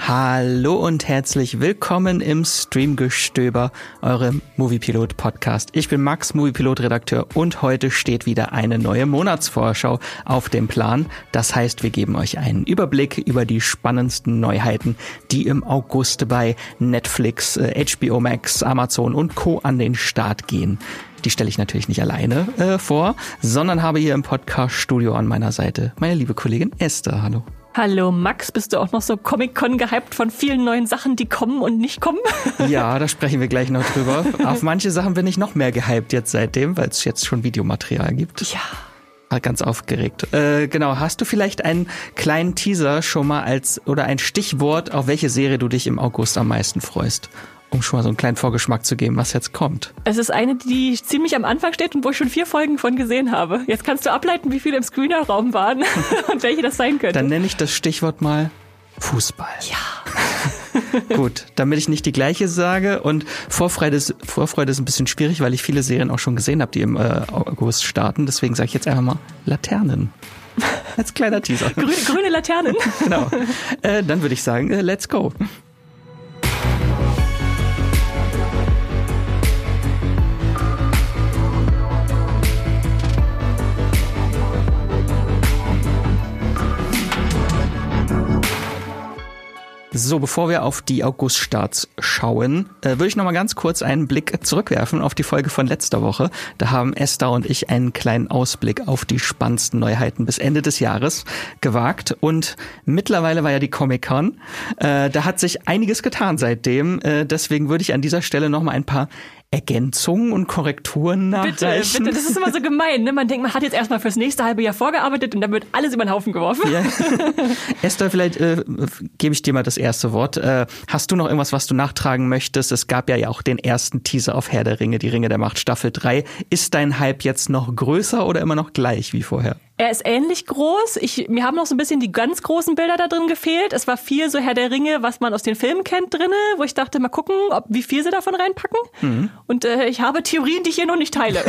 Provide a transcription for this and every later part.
Hallo und herzlich willkommen im Streamgestöber, eurem Moviepilot-Podcast. Ich bin Max, Moviepilot-Redakteur, und heute steht wieder eine neue Monatsvorschau auf dem Plan. Das heißt, wir geben euch einen Überblick über die spannendsten Neuheiten, die im August bei Netflix, HBO Max, Amazon und Co. an den Start gehen. Die stelle ich natürlich nicht alleine vor, sondern habe hier im Podcast-Studio an meiner Seite meine liebe Kollegin Esther. Hallo. Hallo Max, bist du auch noch so Comic-Con gehypt von vielen neuen Sachen, die kommen und nicht kommen? Ja, da sprechen wir gleich noch drüber. Auf manche Sachen bin ich noch mehr gehypt jetzt seitdem, weil es jetzt schon Videomaterial gibt. Ja. War ganz aufgeregt. Genau, hast du vielleicht einen kleinen Teaser schon mal oder ein Stichwort, auf welche Serie du dich im August am meisten freust? Um schon mal so einen kleinen Vorgeschmack zu geben, was jetzt kommt. Es ist eine, die ziemlich am Anfang steht und wo ich schon 4 Folgen von gesehen habe. Jetzt kannst du ableiten, wie viele im Screener-Raum waren und welche das sein könnte. Dann nenne ich das Stichwort mal Fußball. Ja. Gut, damit ich nicht die gleiche sage, und Vorfreude ist ein bisschen schwierig, weil ich viele Serien auch schon gesehen habe, die im August starten. Deswegen sage ich jetzt einfach mal Laternen. Als kleiner Teaser. Grüne Laternen. Genau. Dann würde ich sagen, let's go. So, bevor wir auf die Auguststarts schauen, würde ich noch mal ganz kurz einen Blick zurückwerfen auf die Folge von letzter Woche. Da haben Esther und ich einen kleinen Ausblick auf die spannendsten Neuheiten bis Ende des Jahres gewagt. Und mittlerweile war ja die Comic-Con. Da hat sich einiges getan seitdem. Deswegen würde ich an dieser Stelle noch mal ein paar Ergänzungen und Korrekturen nachreichen. Bitte, das ist immer so gemein, ne? Man denkt, man hat jetzt erstmal fürs nächste halbe Jahr vorgearbeitet und dann wird alles über den Haufen geworfen. Ja. Esther, vielleicht gebe ich dir mal das erste Wort. Hast du noch irgendwas, was du nachtragen möchtest? Es gab ja auch den ersten Teaser auf Herr der Ringe, die Ringe der Macht Staffel 3. Ist dein Hype jetzt noch größer oder immer noch gleich wie vorher? Er ist ähnlich groß. Mir haben noch so ein bisschen die ganz großen Bilder da drin gefehlt. Es war viel so Herr der Ringe, was man aus den Filmen kennt, drinne, wo ich dachte, mal gucken, wie viel sie davon reinpacken. Mhm. Und ich habe Theorien, die ich hier noch nicht teile.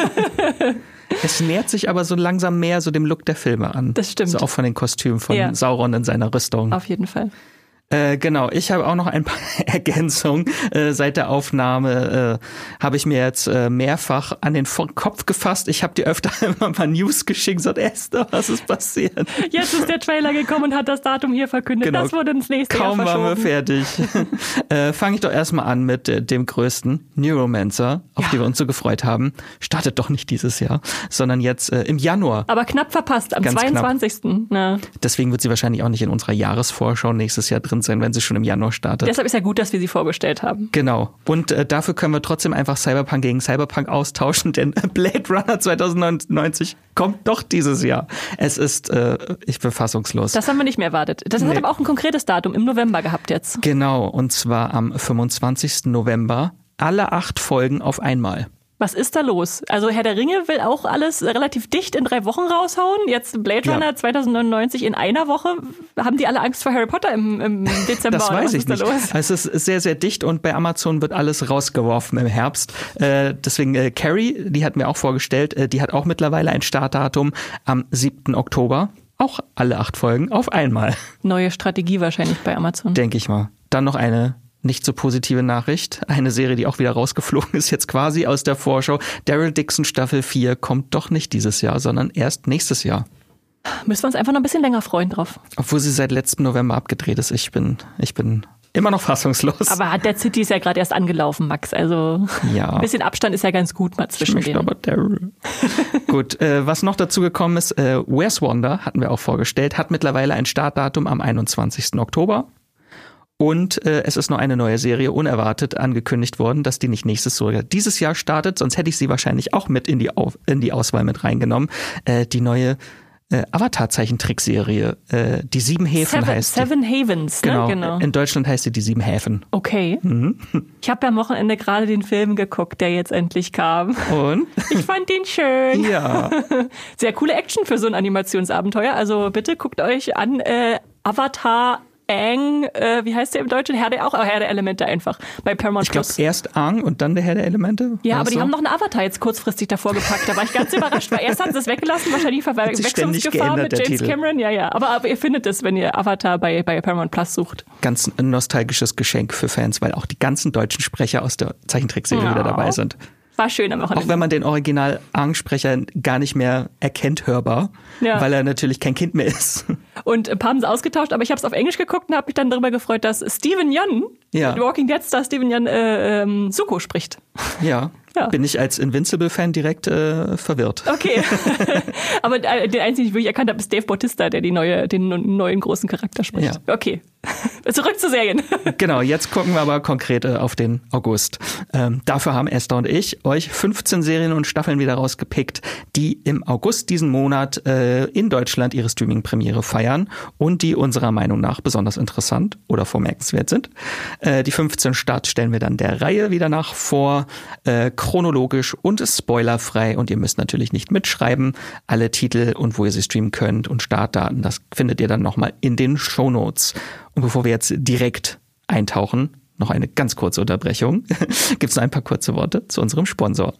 Es nähert sich aber so langsam mehr so dem Look der Filme an. Das stimmt. So auch von den Kostümen von Sauron in seiner Rüstung. Auf jeden Fall. Genau, ich habe auch noch ein paar Ergänzungen. Seit der Aufnahme habe ich mir jetzt mehrfach an den Kopf gefasst. Ich habe dir öfter immer mal News geschickt, gesagt, Esther, was ist passiert? Jetzt ist der Trailer gekommen und hat das Datum hier verkündet. Genau. Das wurde ins nächste Jahr verschoben. Kaum waren wir fertig. Fange ich doch erstmal an mit dem größten, Neuromancer, auf die wir uns so gefreut haben. Startet doch nicht dieses Jahr, sondern jetzt im Januar. Aber knapp verpasst, am 22. Ja. Deswegen wird sie wahrscheinlich auch nicht in unserer Jahresvorschau nächstes Jahr drin sein, wenn sie schon im Januar startet. Deshalb ist ja gut, dass wir sie vorgestellt haben. Genau. Und dafür können wir trotzdem einfach Cyberpunk gegen Cyberpunk austauschen, denn Blade Runner 2099 kommt doch dieses Jahr. Es ist, ich bin fassungslos. Das haben wir nicht mehr erwartet. Das hat aber auch ein konkretes Datum im November gehabt jetzt. Genau, und zwar am 25. November. Alle 8 Folgen auf einmal. Was ist da los? Also Herr der Ringe will auch alles relativ dicht in 3 Wochen raushauen. Jetzt Blade Runner 2099 in einer Woche. Haben die alle Angst vor Harry Potter im Dezember? Das weiß ich nicht. Los? Es ist sehr, sehr dicht und bei Amazon wird alles rausgeworfen im Herbst. Deswegen Carrie, die hatten wir auch vorgestellt, die hat auch mittlerweile ein Startdatum am 7. Oktober. Auch alle 8 Folgen auf einmal. Neue Strategie wahrscheinlich bei Amazon. Denke ich mal. Dann noch eine nicht so positive Nachricht. Eine Serie, die auch wieder rausgeflogen ist, jetzt quasi aus der Vorschau. Daryl Dixon Staffel 4 kommt doch nicht dieses Jahr, sondern erst nächstes Jahr. Müssen wir uns einfach noch ein bisschen länger freuen drauf. Obwohl sie seit letztem November abgedreht ist. Ich bin immer noch fassungslos. Aber Dead City ist ja gerade erst angelaufen, Max. Also ein bisschen Abstand ist ja ganz gut mal zwischen denen. Aber Daryl. Gut, was noch dazu gekommen ist, Where's Wanda, hatten wir auch vorgestellt, hat mittlerweile ein Startdatum am 21. Oktober. Und es ist noch eine neue Serie unerwartet angekündigt worden, dass die nicht sogar dieses Jahr startet. Sonst hätte ich sie wahrscheinlich auch mit in die Auswahl mit reingenommen. Die neue Avatar-Zeichentrickserie. Die 7 Häfen heißt die. Seven Havens, ne? Genau. In Deutschland heißt sie die 7 Häfen. Okay. Mhm. Ich habe ja am Wochenende gerade den Film geguckt, der jetzt endlich kam. Und? Ich fand ihn schön. Ja. Sehr coole Action für so ein Animationsabenteuer. Also bitte guckt euch an Avatar Aang, wie heißt der im Deutschen? Herr der Elemente einfach, bei Paramount Plus. Ich glaube erst Aang und dann der Herr der Elemente. Ja, aber die haben noch einen Avatar jetzt kurzfristig davor gepackt. Da war ich ganz überrascht, weil erst haben sie es weggelassen, wahrscheinlich Verwechslungsgefahr mit James Cameron. Ja. Aber ihr findet es, wenn ihr Avatar bei Paramount Plus sucht. Ganz ein nostalgisches Geschenk für Fans, weil auch die ganzen deutschen Sprecher aus der Zeichentrickserie wieder dabei sind. War schön am Wochenende. Auch wenn man den Original-Aang-Sprecher gar nicht mehr erkennt, hörbar, weil er natürlich kein Kind mehr ist. Und ein paar haben sie ausgetauscht, aber ich habe es auf Englisch geguckt und habe mich dann darüber gefreut, dass Steven Yeun, Walking Dead-Star Steven Yeun, Zuko spricht. Ja. Bin ich als Invincible-Fan direkt verwirrt. Okay, aber den einzigen, den ich wirklich erkannt habe, ist Dave Bautista, der den neuen großen Charakter spricht. Ja. Okay, zurück zu Serien. Genau, jetzt gucken wir aber konkret auf den August. Dafür haben Esther und ich euch 15 Serien und Staffeln wieder rausgepickt, die im August diesen Monat in Deutschland ihre Streaming-Premiere feiern und die unserer Meinung nach besonders interessant oder vormerkenswert sind. Die 15 Starts stellen wir dann der Reihe wieder nach vor, chronologisch und spoilerfrei, und ihr müsst natürlich nicht mitschreiben. Alle Titel und wo ihr sie streamen könnt und Startdaten, das findet ihr dann nochmal in den Shownotes. Und bevor wir jetzt direkt eintauchen, noch eine ganz kurze Unterbrechung. Gibt's noch ein paar kurze Worte zu unserem Sponsor.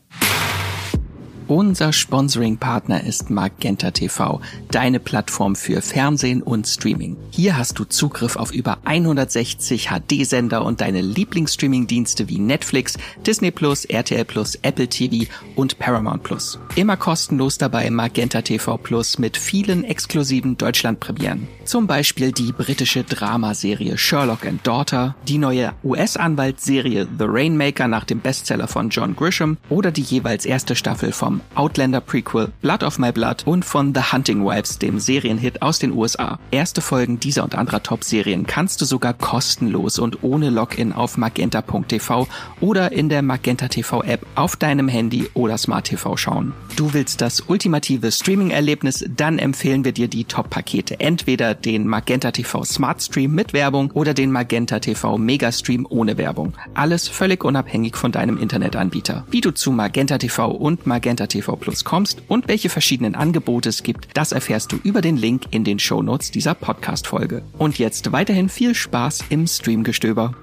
Unser Sponsoring-Partner ist Magenta TV, deine Plattform für Fernsehen und Streaming. Hier hast du Zugriff auf über 160 HD-Sender und deine Lieblingsstreaming-Dienste wie Netflix, Disney+, RTL+, Apple TV und Paramount+. Immer kostenlos dabei Magenta TV Plus mit vielen exklusiven Deutschland-Premieren. Zum Beispiel die britische Dramaserie Sherlock and Daughter, die neue US-Anwaltsserie The Rainmaker nach dem Bestseller von John Grisham oder die jeweils erste Staffel vom Outlander-Prequel Blood of My Blood und von The Hunting Wives, dem Serienhit aus den USA. Erste Folgen dieser und anderer Top-Serien kannst du sogar kostenlos und ohne Login auf magenta.tv oder in der Magenta TV-App auf deinem Handy oder Smart TV schauen. Du willst das ultimative Streaming-Erlebnis? Dann empfehlen wir dir die Top-Pakete. Entweder den Magenta TV Smart Stream mit Werbung oder den Magenta TV Mega Stream ohne Werbung. Alles völlig unabhängig von deinem Internetanbieter. Wie du zu Magenta TV und Magenta TV Plus kommst und welche verschiedenen Angebote es gibt, das erfährst du über den Link in den Shownotes dieser Podcast-Folge. Und jetzt weiterhin viel Spaß im Streamgestöber.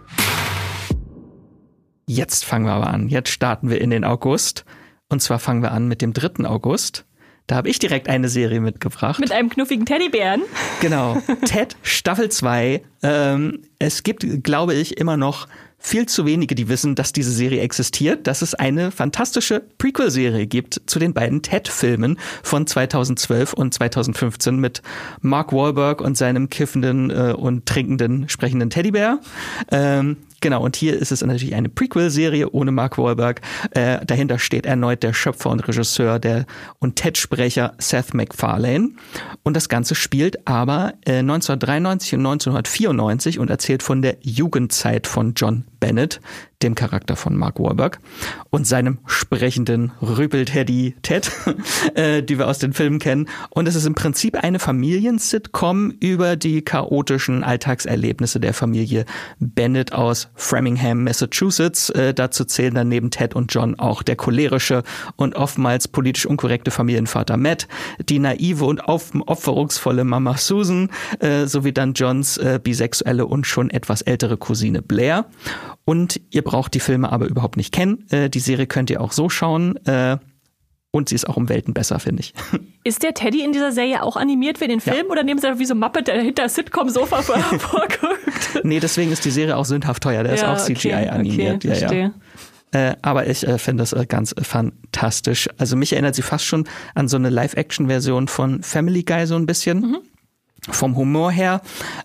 Jetzt fangen wir aber an. Jetzt starten wir in den August. Und zwar fangen wir an mit dem 3. August. Da habe ich direkt eine Serie mitgebracht. Mit einem knuffigen Teddybären. Genau. Ted Staffel 2. Es gibt, glaube ich, immer noch viel zu wenige, die wissen, dass diese Serie existiert, dass es eine fantastische Prequel-Serie gibt zu den beiden Ted-Filmen von 2012 und 2015 mit Mark Wahlberg und seinem kiffenden und trinkenden, sprechenden Teddybär. Genau, und hier ist es natürlich eine Prequel-Serie ohne Mark Wahlberg. Dahinter steht erneut der Schöpfer und Regisseur und Ted-Sprecher Seth MacFarlane. Und das Ganze spielt aber 1993 und 1994 und erzählt von der Jugendzeit von John Bennett, dem Charakter von Mark Wahlberg, und seinem sprechenden Rüpel-Teddy Ted, die wir aus den Filmen kennen. Und es ist im Prinzip eine Familien-Sitcom über die chaotischen Alltagserlebnisse der Familie Bennett aus Framingham, Massachusetts. Dazu zählen dann neben Ted und John auch der cholerische und oftmals politisch unkorrekte Familienvater Matt, die naive und opferungsvolle Mama Susan, sowie dann Johns bisexuelle und schon etwas ältere Cousine Blair. Und ihr braucht die Filme aber überhaupt nicht kennen. Die Serie könnt ihr auch so schauen. Und sie ist auch um Welten besser, finde ich. Ist der Teddy in dieser Serie auch animiert wie den Film? Ja. Oder nehmen sie wie so Muppet, der hinter Sitcom-Sofa vorguckt? Nee, deswegen ist die Serie auch sündhaft teuer. Der ist auch CGI animiert. Okay, verstehe. Aber ich finde das ganz fantastisch. Also mich erinnert sie fast schon an so eine Live-Action-Version von Family Guy so ein bisschen. Mhm. Vom Humor her.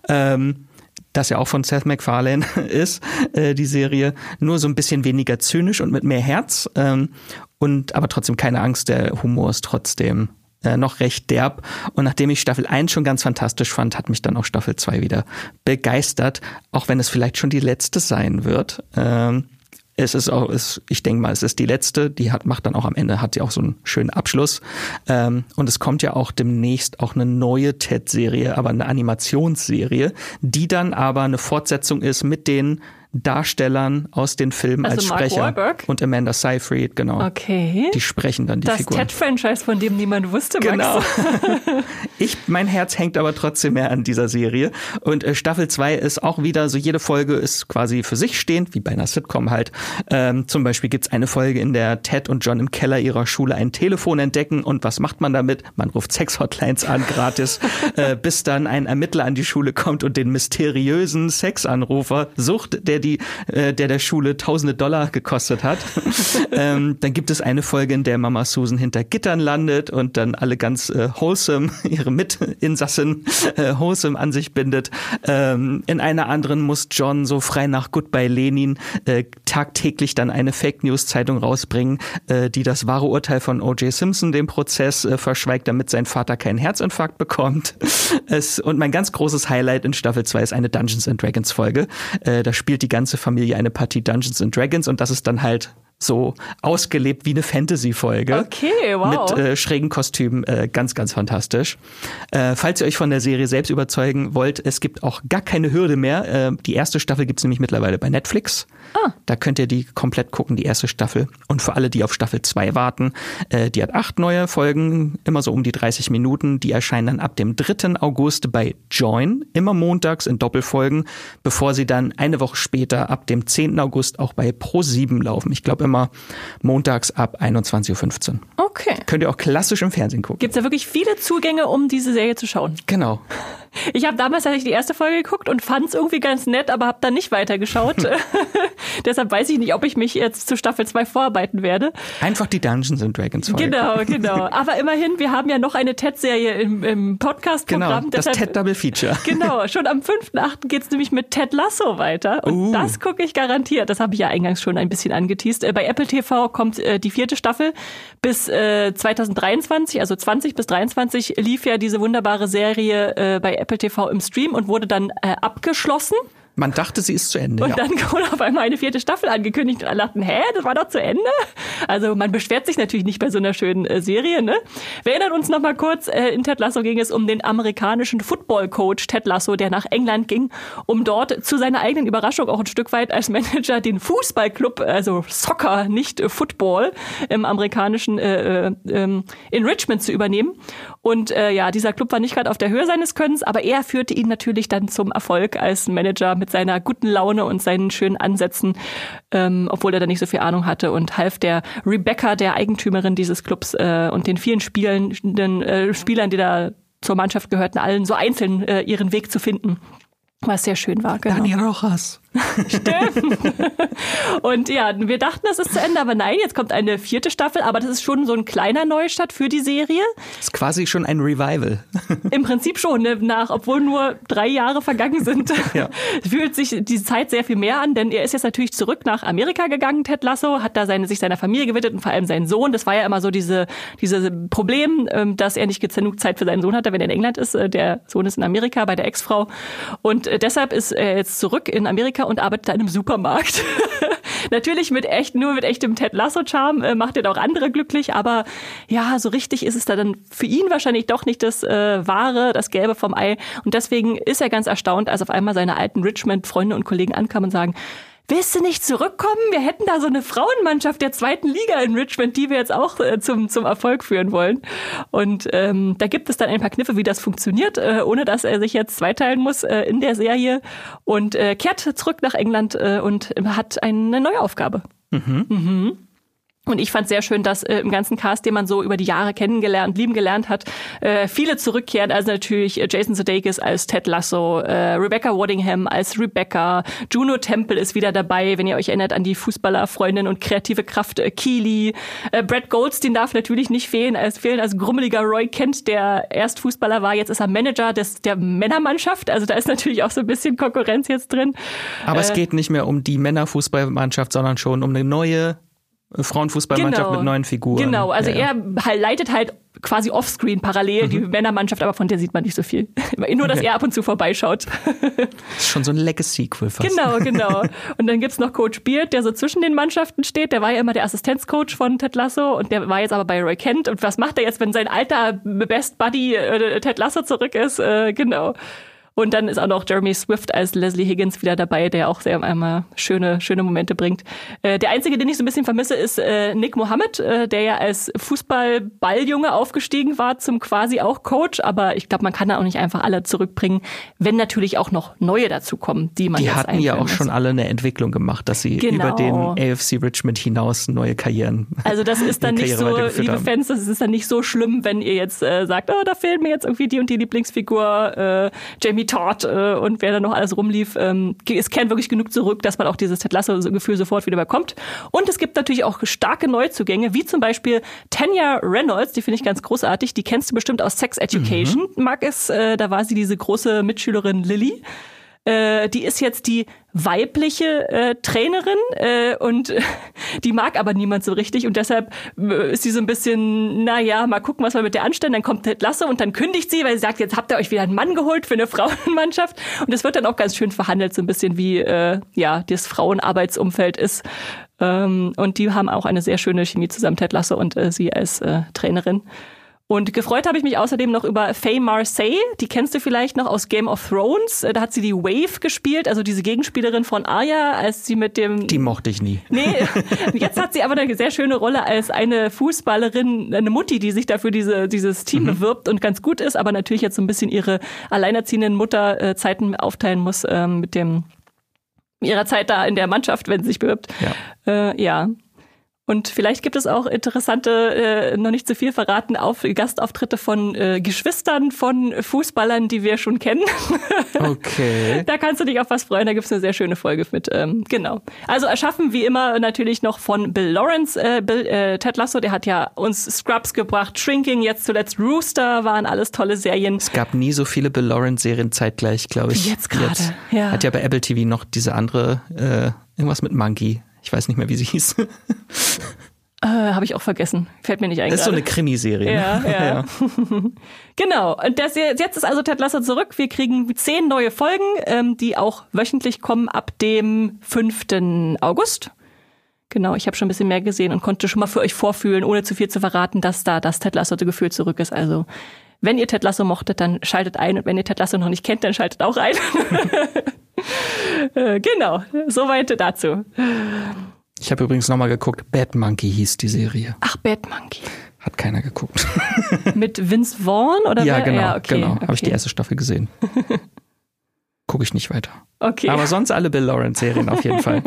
Das ja auch von Seth MacFarlane ist, die Serie, nur so ein bisschen weniger zynisch und mit mehr Herz, aber trotzdem keine Angst, der Humor ist trotzdem noch recht derb. Und nachdem ich Staffel 1 schon ganz fantastisch fand, hat mich dann auch Staffel 2 wieder begeistert, auch wenn es vielleicht schon die letzte sein wird. Ich denke mal, es ist die letzte, macht dann auch am Ende, hat sie auch so einen schönen Abschluss. Und es kommt ja auch demnächst auch eine neue Ted-Serie, aber eine Animationsserie, die dann aber eine Fortsetzung ist mit den Darstellern aus den Filmen also als Mark Sprecher. Wahlberg? Und Amanda Seyfried, genau. Okay. Die sprechen dann die das Figuren. Das Ted-Franchise, von dem niemand wusste, Max. Genau. Mein Herz hängt aber trotzdem mehr an dieser Serie. Und Staffel 2 ist auch wieder, so jede Folge ist quasi für sich stehend, wie bei einer Sitcom halt. Zum Beispiel gibt's eine Folge, in der Ted und John im Keller ihrer Schule ein Telefon entdecken. Und was macht man damit? Man ruft Sex-Hotlines an, gratis, bis dann ein Ermittler an die Schule kommt und den mysteriösen Sexanrufer sucht, der Schule tausende Dollar gekostet hat. Dann gibt es eine Folge, in der Mama Susan hinter Gittern landet und dann alle ganz wholesome, ihre Mitinsassen wholesome an sich bindet. In einer anderen muss John so frei nach Goodbye Lenin tagtäglich dann eine Fake-News-Zeitung rausbringen, die das wahre Urteil von O.J. Simpson, dem Prozess, verschweigt, damit sein Vater keinen Herzinfarkt bekommt. Und mein ganz großes Highlight in Staffel 2 ist eine Dungeons & Dragons Folge. Da spielt die ganze Familie eine Partie Dungeons & Dragons und das ist dann halt so ausgelebt wie eine Fantasy-Folge. Okay, wow. Mit schrägen Kostümen, ganz, ganz fantastisch. Falls ihr euch von der Serie selbst überzeugen wollt, es gibt auch gar keine Hürde mehr. Die erste Staffel gibt's nämlich mittlerweile bei Netflix. Da könnt ihr die komplett gucken, die erste Staffel. Und für alle, die auf Staffel 2 warten, die hat 8 neue Folgen, immer so um die 30 Minuten. Die erscheinen dann ab dem 3. August bei Join, immer montags in Doppelfolgen, bevor sie dann eine Woche später ab dem 10. August auch bei Pro7 laufen. Ich glaube immer montags ab 21.15 Uhr. Okay. Könnt ihr auch klassisch im Fernsehen gucken. Gibt's da wirklich viele Zugänge, um diese Serie zu schauen? Genau. Ich habe damals die erste Folge geguckt und fand es irgendwie ganz nett, aber habe dann nicht weitergeschaut. Deshalb weiß ich nicht, ob ich mich jetzt zu Staffel 2 vorarbeiten werde. Einfach die Dungeons & Dragons Folge. Genau. Aber immerhin, wir haben ja noch eine Ted-Serie im Podcast-Programm. Genau, das Ted Double Feature. Genau, schon am 5.8. geht's nämlich mit Ted Lasso weiter. Und das gucke ich garantiert. Das habe ich ja eingangs schon ein bisschen angeteast. Bei Apple TV kommt die 4. Staffel bis 2023, also 20 bis 23 lief ja diese wunderbare Serie bei Apple TV im Stream und wurde dann abgeschlossen. Man dachte, sie ist zu Ende. Und dann wurde auf einmal eine 4. Staffel angekündigt und alle dachten, das war doch zu Ende? Also man beschwert sich natürlich nicht bei so einer schönen Serie, ne? Wir erinnern uns noch mal kurz, in Ted Lasso ging es um den amerikanischen Football-Coach Ted Lasso, der nach England ging, um dort zu seiner eigenen Überraschung auch ein Stück weit als Manager den Fußballclub, also Soccer, nicht Football, im amerikanischen in Richmond zu übernehmen. Und dieser Club war nicht gerade auf der Höhe seines Könnens, aber er führte ihn natürlich dann zum Erfolg als Manager mit seiner guten Laune und seinen schönen Ansätzen, obwohl er da nicht so viel Ahnung hatte, und half der Rebecca, der Eigentümerin dieses Clubs, und den vielen Spielern, die da zur Mannschaft gehörten, allen so einzeln ihren Weg zu finden. Was sehr schön war, genau. Dani Rojas. Stimmt. Und ja, wir dachten, das ist zu Ende, aber nein, jetzt kommt eine 4. Staffel, aber das ist schon so ein kleiner Neustart für die Serie. Das ist quasi schon ein Revival. Im Prinzip schon, ne? Obwohl nur 3 Jahre vergangen sind, fühlt sich die Zeit sehr viel mehr an, denn er ist jetzt natürlich zurück nach Amerika gegangen, Ted Lasso, hat da sich seiner Familie gewidmet und vor allem seinen Sohn. Das war ja immer so diese Problem, dass er nicht genug Zeit für seinen Sohn hatte, wenn er in England ist. Der Sohn ist in Amerika bei der Ex-Frau und deshalb ist er jetzt zurück in Amerika und arbeitet da in einem Supermarkt. Natürlich nur mit echtem Ted Lasso-Charme, macht er auch andere glücklich, aber ja, so richtig ist es da dann für ihn wahrscheinlich doch nicht das Wahre, das Gelbe vom Ei. Und deswegen ist er ganz erstaunt, als auf einmal seine alten Richmond-Freunde und Kollegen ankamen und sagen, willst du nicht zurückkommen? Wir hätten da so eine Frauenmannschaft der 2. Liga in Richmond, die wir jetzt auch zum Erfolg führen wollen. Und da gibt es dann ein paar Kniffe, wie das funktioniert, ohne dass er sich jetzt zweiteilen muss in der Serie. Und kehrt zurück nach England und hat eine neue Aufgabe. Und ich fand sehr schön, dass im ganzen Cast, den man so über die Jahre kennengelernt, lieben gelernt hat, viele zurückkehren. Also natürlich Jason Sudeikis als Ted Lasso, Rebecca Waddingham als Rebecca, Juno Temple ist wieder dabei, wenn ihr euch erinnert an die Fußballerfreundin und kreative Kraft Keely. Brad Goldstein darf natürlich nicht fehlen als grummeliger Roy Kent, der erst Fußballer war, jetzt ist er Manager der Männermannschaft. Also da ist natürlich auch so ein bisschen Konkurrenz jetzt drin. Aber es geht nicht mehr um die Männerfußballmannschaft, sondern schon um eine neue Frauenfußballmannschaft mit neuen Figuren. Genau, also er leitet halt quasi offscreen parallel die Männermannschaft, aber von der sieht man nicht so viel. Nur, dass er ab und zu vorbeischaut. Das ist schon so ein Legacy-Sequel fast. Genau. Und dann gibt's noch Coach Beard, der so zwischen den Mannschaften steht. Der war ja immer der Assistenzcoach von Ted Lasso und der war jetzt aber bei Roy Kent. Und was macht er jetzt, wenn sein alter Best Buddy Ted Lasso zurück ist? Genau. Und dann ist auch noch Jeremy Swift als Leslie Higgins wieder dabei, der auch sehr einmal schöne Momente bringt. Der einzige, den ich so ein bisschen vermisse, ist Nick Mohammed, der ja als Fußball-Balljunge aufgestiegen war zum quasi auch Coach. Aber ich glaube, man kann da auch nicht einfach alle zurückbringen, wenn natürlich auch noch neue dazukommen, die man jetzt hatten ja auch schon alle eine Entwicklung gemacht, dass sie über den AFC Richmond hinaus neue Karrieren. Also das ist dann nicht so, liebe Fans, das ist dann nicht so schlimm, wenn ihr jetzt sagt, oh, da fehlt mir jetzt irgendwie die und die Lieblingsfigur, Jamie Todd und wer da noch alles rumlief. Es kehrt wirklich genug zurück, dass man auch dieses Ted Lasso-Gefühl sofort wieder bekommt. Und es gibt natürlich auch starke Neuzugänge, wie zum Beispiel Tanya Reynolds, die finde ich ganz großartig, die kennst du bestimmt aus Sex Education, da war sie diese große Mitschülerin Lily. Die ist jetzt die weibliche Trainerin und die mag aber niemand so richtig und deshalb ist sie so ein bisschen, naja, mal gucken, was wir mit der anstellen. Dann kommt Ted Lasso und dann kündigt sie, weil sie sagt, jetzt habt ihr euch wieder einen Mann geholt für eine Frauenmannschaft und das wird dann auch ganz schön verhandelt, so ein bisschen wie das Frauenarbeitsumfeld ist. Und die haben auch eine sehr schöne Chemie zusammen, Ted Lasso und sie als Trainerin. Und gefreut habe ich mich außerdem noch über Faye Marsay, die kennst du vielleicht noch aus Game of Thrones. Da hat sie die Wave gespielt, also diese Gegenspielerin von Arya, als sie mit dem... Die mochte ich nie. Nee, jetzt hat sie aber eine sehr schöne Rolle als eine Fußballerin, eine Mutti, die sich dafür dieses Team bewirbt und ganz gut ist, aber natürlich jetzt so ein bisschen ihre alleinerziehenden Mutterzeiten aufteilen muss mit ihrer Zeit da in der Mannschaft, wenn sie sich bewirbt. Ja. Und vielleicht gibt es auch interessante, noch nicht zu viel verraten, Gastauftritte von Geschwistern von Fußballern, die wir schon kennen. Okay. Da kannst du dich auf was freuen, da gibt es eine sehr schöne Folge mit. Genau. Also erschaffen wie immer natürlich noch von Bill Lawrence, Ted Lasso, der hat ja uns Scrubs gebracht, Shrinking, jetzt zuletzt Rooster, waren alles tolle Serien. Es gab nie so viele Bill Lawrence-Serien zeitgleich, glaube ich. Jetzt gerade, ja. Hat ja bei Apple TV noch diese andere, irgendwas mit Monkey. Ich weiß nicht mehr, wie sie hieß. Habe ich auch vergessen. Fällt mir nicht ein. Das ist so eine Krimiserie. Ja. Genau. Und jetzt ist also Ted Lasso zurück. Wir kriegen 10 neue Folgen, die auch wöchentlich kommen ab dem 5. August. Genau, ich habe schon ein bisschen mehr gesehen und konnte schon mal für euch vorfühlen, ohne zu viel zu verraten, dass da das Ted Lasso-Gefühl zurück ist. Also wenn ihr Ted Lasso mochtet, dann schaltet ein. Und wenn ihr Ted Lasso noch nicht kennt, dann schaltet auch ein. Genau, soweit dazu. Ich habe übrigens nochmal geguckt, Bad Monkey hieß die Serie. Ach, Bad Monkey. Hat keiner geguckt. Mit Vince Vaughn? Oder ja, wer? genau, Ja, okay. Habe ich die erste Staffel gesehen. Gucke ich nicht weiter. Okay. Aber sonst alle Bill Lawrence-Serien auf jeden Fall.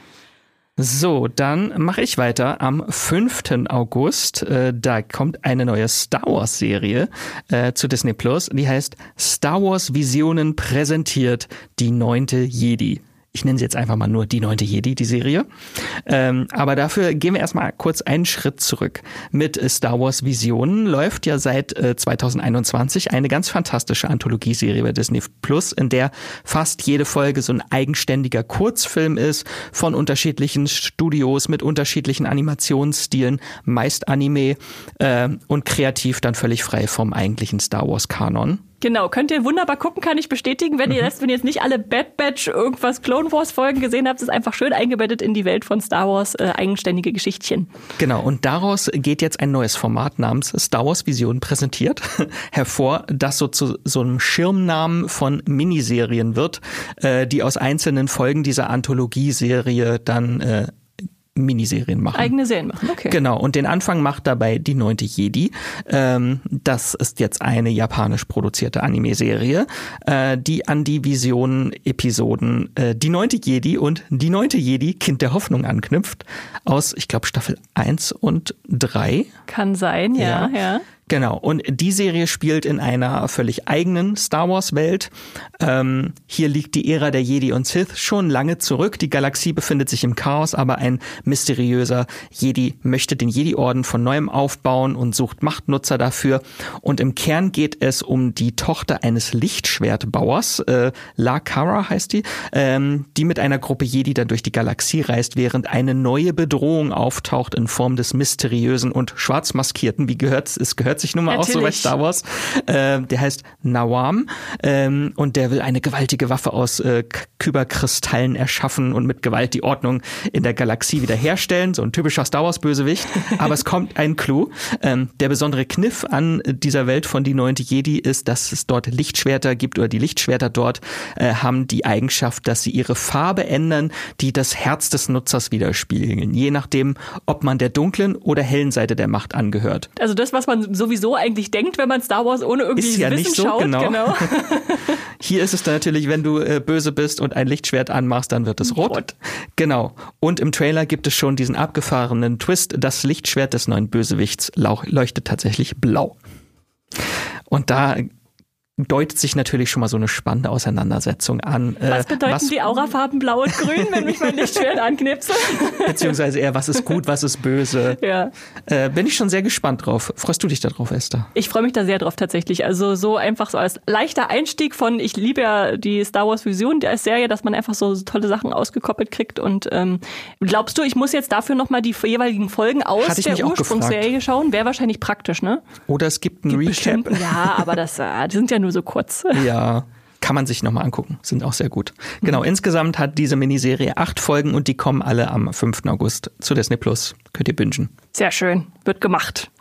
So, dann mache ich weiter am 5. August. Da kommt eine neue Star Wars Serie zu Disney Plus. Die heißt Star Wars Visionen präsentiert die 9. Jedi. Ich nenne sie jetzt einfach mal nur die 9. Jedi, die Serie. Aber dafür gehen wir erstmal kurz einen Schritt zurück. Mit Star Wars Visionen läuft ja seit 2021 eine ganz fantastische Anthologieserie bei Disney Plus, in der fast jede Folge so ein eigenständiger Kurzfilm ist, von unterschiedlichen Studios mit unterschiedlichen Animationsstilen, meist Anime und kreativ dann völlig frei vom eigentlichen Star Wars Kanon. Genau, könnt ihr wunderbar gucken, kann ich bestätigen. Wenn ihr jetzt nicht alle Bad Batch irgendwas Clone Wars Folgen gesehen habt, ist einfach schön eingebettet in die Welt von Star Wars, eigenständige Geschichtchen. Genau, und daraus geht jetzt ein neues Format namens Star Wars Vision präsentiert hervor, das so zu so einem Schirmnamen von Miniserien wird, die aus einzelnen Folgen dieser Anthologieserie dann Miniserien machen. Eigene Serien machen, okay. Genau, und den Anfang macht dabei die 9. Jedi. Das ist jetzt eine japanisch produzierte Anime-Serie, die an die Visionen-Episoden die 9. Jedi und die 9. Jedi, Kind der Hoffnung, anknüpft. Aus, ich glaube, Staffel 1 und 3. Kann sein, ja. Genau, und die Serie spielt in einer völlig eigenen Star-Wars-Welt. Hier liegt die Ära der Jedi und Sith schon lange zurück. Die Galaxie befindet sich im Chaos, aber ein mysteriöser Jedi möchte den Jedi-Orden von neuem aufbauen und sucht Machtnutzer dafür. Und im Kern geht es um die Tochter eines Lichtschwertbauers, La Kara heißt die mit einer Gruppe Jedi dann durch die Galaxie reist, während eine neue Bedrohung auftaucht in Form des mysteriösen und schwarzmaskierten, es gehört sich nun mal auch so bei Star Wars. Der heißt Nawam und der will eine gewaltige Waffe aus Kyberkristallen erschaffen und mit Gewalt die Ordnung in der Galaxie wiederherstellen. So ein typischer Star Wars-Bösewicht. Aber es kommt ein Clou. Der besondere Kniff an dieser Welt von Die 9. Jedi ist, dass es dort Lichtschwerter gibt oder die Lichtschwerter dort haben die Eigenschaft, dass sie ihre Farbe ändern, die das Herz des Nutzers widerspiegeln. Je nachdem, ob man der dunklen oder hellen Seite der Macht angehört. Also das, was man sowieso eigentlich denkt, wenn man Star Wars ohne irgendwie Wissen nicht so, schaut. Genau. Hier ist es dann natürlich, wenn du böse bist und ein Lichtschwert anmachst, dann wird es rot. Genau. Und im Trailer gibt es schon diesen abgefahrenen Twist. Das Lichtschwert des neuen Bösewichts leuchtet tatsächlich blau. Und da deutet sich natürlich schon mal so eine spannende Auseinandersetzung an. Was bedeuten die Aurafarben blau und grün, wenn mich mein Lichtschwert anknipse? Beziehungsweise eher, was ist gut, was ist böse. Ja. Bin ich schon sehr gespannt drauf. Freust du dich da drauf, Esther? Ich freue mich da sehr drauf tatsächlich. Also so einfach so als leichter Einstieg von, ich liebe ja die Star Wars Vision als Serie, dass man einfach so tolle Sachen ausgekoppelt kriegt. Und glaubst du, ich muss jetzt dafür nochmal die jeweiligen Folgen aus der Ursprungsserie schauen? Wäre wahrscheinlich praktisch, ne? Oder es gibt ein Recap. Ja, aber die sind ja nur so kurz. Ja, kann man sich nochmal angucken. Sind auch sehr gut. Genau, insgesamt hat diese Miniserie 8 Folgen und die kommen alle am 5. August zu Disney+. Könnt ihr bingen. Sehr schön. Wird gemacht.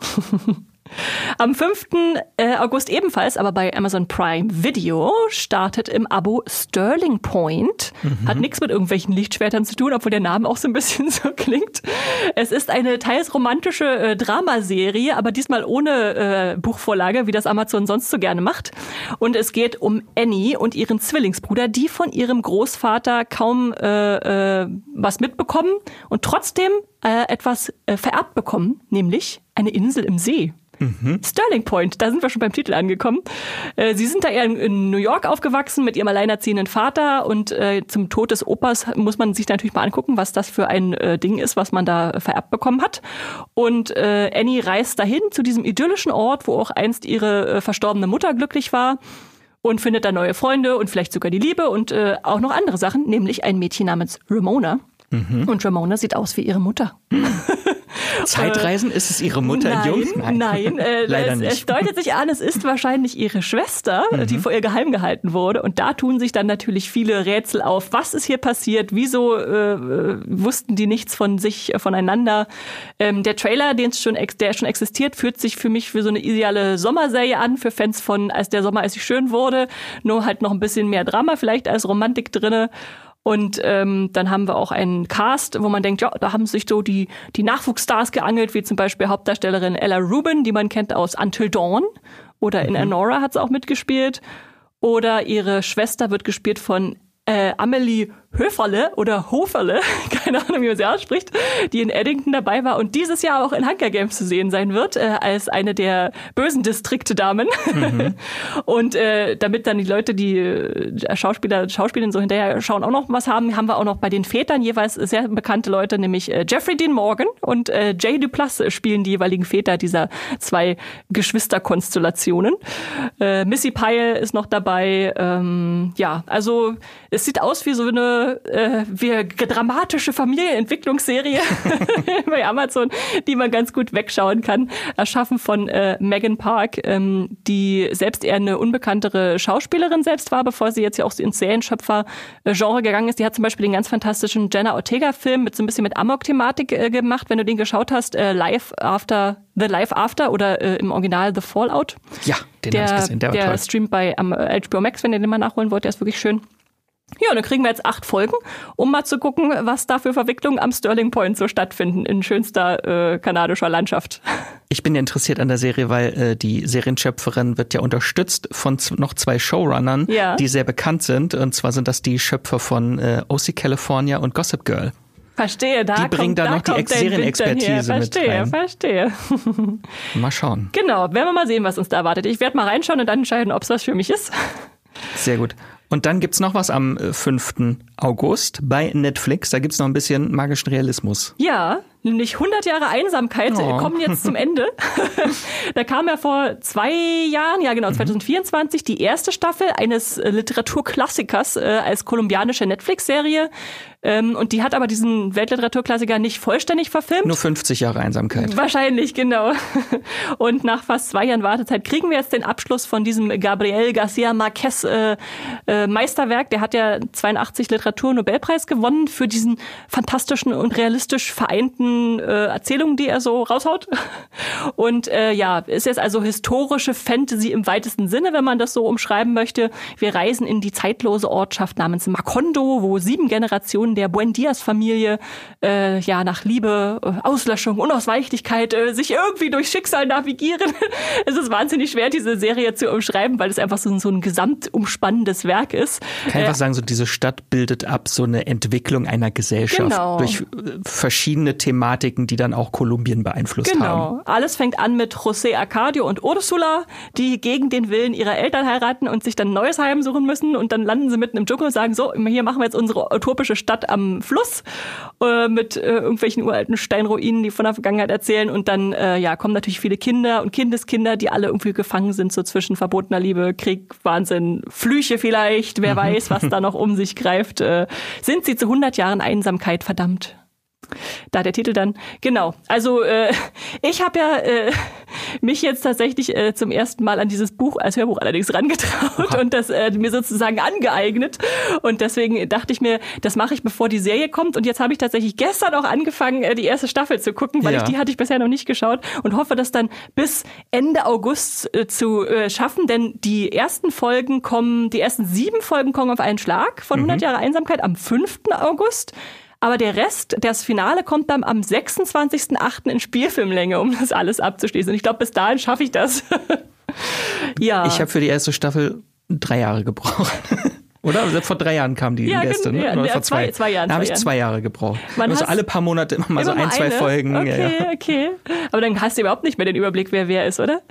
Am 5. August ebenfalls, aber bei Amazon Prime Video, startet im Abo Sterling Point. Hat nichts mit irgendwelchen Lichtschwertern zu tun, obwohl der Name auch so ein bisschen so klingt. Es ist eine teils romantische Dramaserie, aber diesmal ohne Buchvorlage, wie das Amazon sonst so gerne macht. Und es geht um Annie und ihren Zwillingsbruder, die von ihrem Großvater kaum was mitbekommen und trotzdem etwas vererbt bekommen, nämlich eine Insel im See. Sterling Point, da sind wir schon beim Titel angekommen. Sie sind da eher in New York aufgewachsen mit ihrem alleinerziehenden Vater und zum Tod des Opas muss man sich natürlich mal angucken, was das für ein Ding ist, was man da vererbt bekommen hat. Und Annie reist dahin zu diesem idyllischen Ort, wo auch einst ihre verstorbene Mutter glücklich war und findet da neue Freunde und vielleicht sogar die Liebe und auch noch andere Sachen, nämlich ein Mädchen namens Ramona. Und Ramona sieht aus wie ihre Mutter. Zeitreisen, ist es ihre Mutter in Jung? Nein, leider nicht. Es deutet sich an, es ist wahrscheinlich ihre Schwester, die vor ihr geheim gehalten wurde. Und da tun sich dann natürlich viele Rätsel auf. Was ist hier passiert? Wieso wussten die nichts von sich, voneinander? Der Trailer, der schon existiert, fühlt sich für mich für so eine ideale Sommerserie an, für Fans von Als der Sommer, als ich schön wurde. Nur halt noch ein bisschen mehr Drama vielleicht als Romantik drinne. Und dann haben wir auch einen Cast, wo man denkt, ja, da haben sich so die Nachwuchsstars geangelt, wie zum Beispiel Hauptdarstellerin Ella Rubin, die man kennt aus Until Dawn. Oder in Anora hat sie auch mitgespielt. Oder ihre Schwester wird gespielt von Amelie Höferle oder Hoferle, keine Ahnung, wie man sie ausspricht, die in Eddington dabei war und dieses Jahr auch in Hunger Games zu sehen sein wird, als eine der bösen Distrikte-Damen. Und damit dann die Leute, die Schauspielerinnen so hinterher schauen, auch noch was haben wir auch noch bei den Vätern jeweils sehr bekannte Leute, nämlich Jeffrey Dean Morgan und Jay Duplass spielen die jeweiligen Väter dieser 2 Geschwisterkonstellationen. Missy Pyle ist noch dabei. Ja, also es sieht aus wie so eine dramatische Familienentwicklungsserie bei Amazon, die man ganz gut wegschauen kann. Erschaffen von Megan Park, die selbst eher eine unbekanntere Schauspielerin selbst war, bevor sie jetzt ja auch ins Serienschöpfer-Genre gegangen ist. Die hat zum Beispiel den ganz fantastischen Jenna Ortega-Film mit so ein bisschen mit Amok-Thematik gemacht. Wenn du den geschaut hast, The Life After oder im Original The Fallout. Ja, den habe ich gesehen, der war toll. Der streamt bei HBO Max, wenn ihr den mal nachholen wollt, der ist wirklich schön. Ja, und dann kriegen wir jetzt 8 Folgen, um mal zu gucken, was da für Verwicklungen am Sterling Point so stattfinden, in schönster kanadischer Landschaft. Ich bin ja interessiert an der Serie, weil die Serienschöpferin wird ja unterstützt von noch 2 Showrunnern, die sehr bekannt sind. Und zwar sind das die Schöpfer von OC California und Gossip Girl. Verstehe, die bringen da noch die Serienexpertise mit rein. Verstehe. Mal schauen. Genau, werden wir mal sehen, was uns da erwartet. Ich werde mal reinschauen und dann entscheiden, ob es was für mich ist. Sehr gut. Und dann gibt's noch was am 5. August bei Netflix. Da gibt's noch ein bisschen magischen Realismus. Ja, nämlich 100 Jahre Einsamkeit kommen jetzt zum Ende. Da kam ja vor 2 Jahren, 2024, die erste Staffel eines Literaturklassikers als kolumbianische Netflix-Serie. Und die hat aber diesen Weltliteraturklassiker nicht vollständig verfilmt. Nur 50 Jahre Einsamkeit. Wahrscheinlich, genau. Und nach fast 2 Jahren Wartezeit kriegen wir jetzt den Abschluss von diesem Gabriel García Márquez Meisterwerk. Der hat ja 82 Literaturnobelpreis gewonnen für diesen fantastischen und realistisch vereinten Erzählungen, die er so raushaut. Und ist jetzt also historische Fantasy im weitesten Sinne, wenn man das so umschreiben möchte. Wir reisen in die zeitlose Ortschaft namens Macondo, wo 7 Generationen der Buendias-Familie nach Liebe, Auslöschung, Unausweichlichkeit sich irgendwie durch Schicksal navigieren. Es ist wahnsinnig schwer, diese Serie zu umschreiben, weil es einfach so ein gesamtumspannendes Werk ist. Kann ich einfach sagen, so diese Stadt bildet ab so eine Entwicklung einer Gesellschaft durch verschiedene Thematiken, die dann auch Kolumbien beeinflusst haben. Genau. Alles fängt an mit José Arcadio und Ursula, die gegen den Willen ihrer Eltern heiraten und sich dann ein neues Heim suchen müssen, und dann landen sie mitten im Dschungel und sagen, so, hier machen wir jetzt unsere utopische Stadt am Fluss mit irgendwelchen uralten Steinruinen, die von der Vergangenheit erzählen, und dann kommen natürlich viele Kinder und Kindeskinder, die alle irgendwie gefangen sind, so zwischen verbotener Liebe, Krieg, Wahnsinn, Flüche vielleicht, wer weiß, was da noch um sich greift. Sind sie zu 100 Jahren Einsamkeit verdammt? Da der Titel dann. Genau. Also ich habe mich jetzt tatsächlich zum ersten Mal an dieses Buch, als Hörbuch allerdings, rangetraut und das mir sozusagen angeeignet. Und deswegen dachte ich mir, das mache ich, bevor die Serie kommt. Und jetzt habe ich tatsächlich gestern auch angefangen, die erste Staffel zu gucken, weil die hatte ich bisher noch nicht geschaut, und hoffe, das dann bis Ende August zu schaffen. Denn die ersten 7 Folgen kommen auf einen Schlag von 100 Jahre Einsamkeit am 5. August. Aber der Rest, das Finale, kommt dann am 26.08. in Spielfilmlänge, um das alles abzuschließen. Und ich glaube, bis dahin schaffe ich das. Ja. Ich habe für die erste Staffel 3 Jahre gebraucht. Oder? Also vor 3 Jahren kam die letzte, ne? Oder vor 2 Jahren. Da habe ich 2 Jahre gebraucht. Also alle paar Monate immer mal so 1, 2 Folgen. Okay. Aber dann hast du überhaupt nicht mehr den Überblick, wer ist, oder?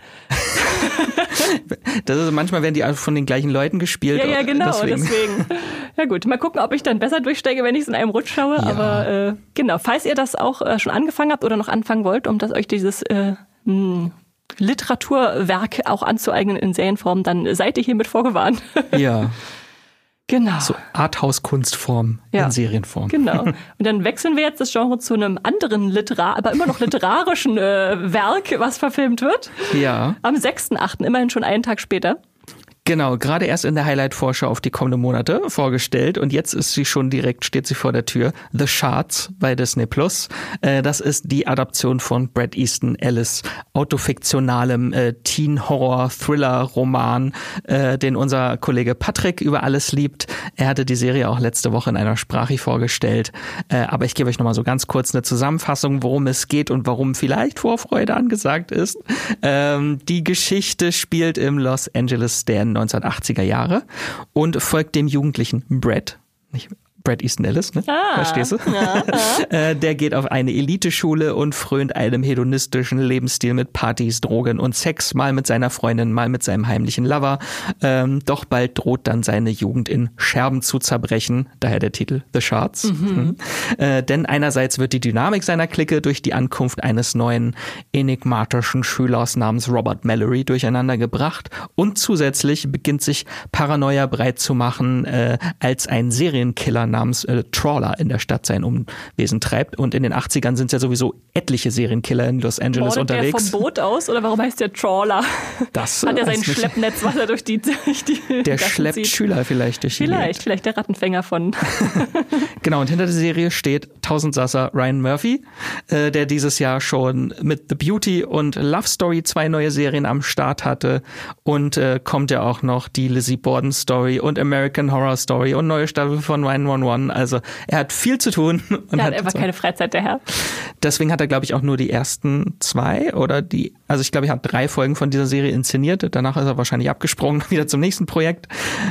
Das ist, manchmal werden die von den gleichen Leuten gespielt. Ja, genau, deswegen. Ja gut, mal gucken, ob ich dann besser durchsteige, wenn ich es in einem Rutsch schaue. Ja. Aber genau, falls ihr das auch schon angefangen habt oder noch anfangen wollt, um euch dieses Literaturwerk auch anzueignen in Serienform, dann seid ihr hiermit vorgewarnt. Ja. Genau. So Arthouse-Kunstform in Serienform. Genau. Und dann wechseln wir jetzt das Genre zu einem anderen aber immer noch literarischen Werk, was verfilmt wird. Ja. Am 6.8., immerhin schon einen Tag später. Genau, gerade erst in der Highlight-Vorschau auf die kommenden Monate vorgestellt, und jetzt ist sie schon steht sie vor der Tür. The Shards bei Disney+. Das ist die Adaption von Bret Easton Ellis autofiktionalem Teen-Horror-Thriller-Roman, den unser Kollege Patrick über alles liebt. Er hatte die Serie auch letzte Woche in einer Sprache vorgestellt. Aber ich gebe euch nochmal so ganz kurz eine Zusammenfassung, worum es geht und warum vielleicht Vorfreude angesagt ist. Die Geschichte spielt im Los Angeles der 1980er Jahre und folgt dem jugendlichen Bret, nicht Bret Easton Ellis, ne? Verstehst du? Ja. Der geht auf eine Eliteschule und frönt einem hedonistischen Lebensstil mit Partys, Drogen und Sex, mal mit seiner Freundin, mal mit seinem heimlichen Lover. Doch bald droht dann seine Jugend in Scherben zu zerbrechen, daher der Titel The Shards. Denn einerseits wird die Dynamik seiner Clique durch die Ankunft eines neuen enigmatischen Schülers namens Robert Mallory durcheinander gebracht, und zusätzlich beginnt sich Paranoia breit zu machen, als ein Serienkiller namens Trawler in der Stadt sein Unwesen treibt. Und in den 80ern sind ja sowieso etliche Serienkiller in Los Angeles unterwegs. Der vom Boot aus, oder warum heißt der Trawler? Das hat er sein Schleppnetz, was er durch die der schleppt zieht. Schüler vielleicht durch die Vielleicht der Rattenfänger von. Genau, und hinter der Serie steht Tausendsasser Ryan Murphy, der dieses Jahr schon mit The Beauty und Love Story 2 neue Serien am Start hatte, und kommt ja auch noch die Lizzie Borden Story und American Horror Story und neue Staffel von 911. Also er hat viel zu tun. Und er hat einfach keine Freizeit, der Herr. Deswegen hat er, glaube ich, auch nur die ersten 2 also ich glaube, er hat 3 Folgen von dieser Serie inszeniert. Danach ist er wahrscheinlich abgesprungen, wieder zum nächsten Projekt.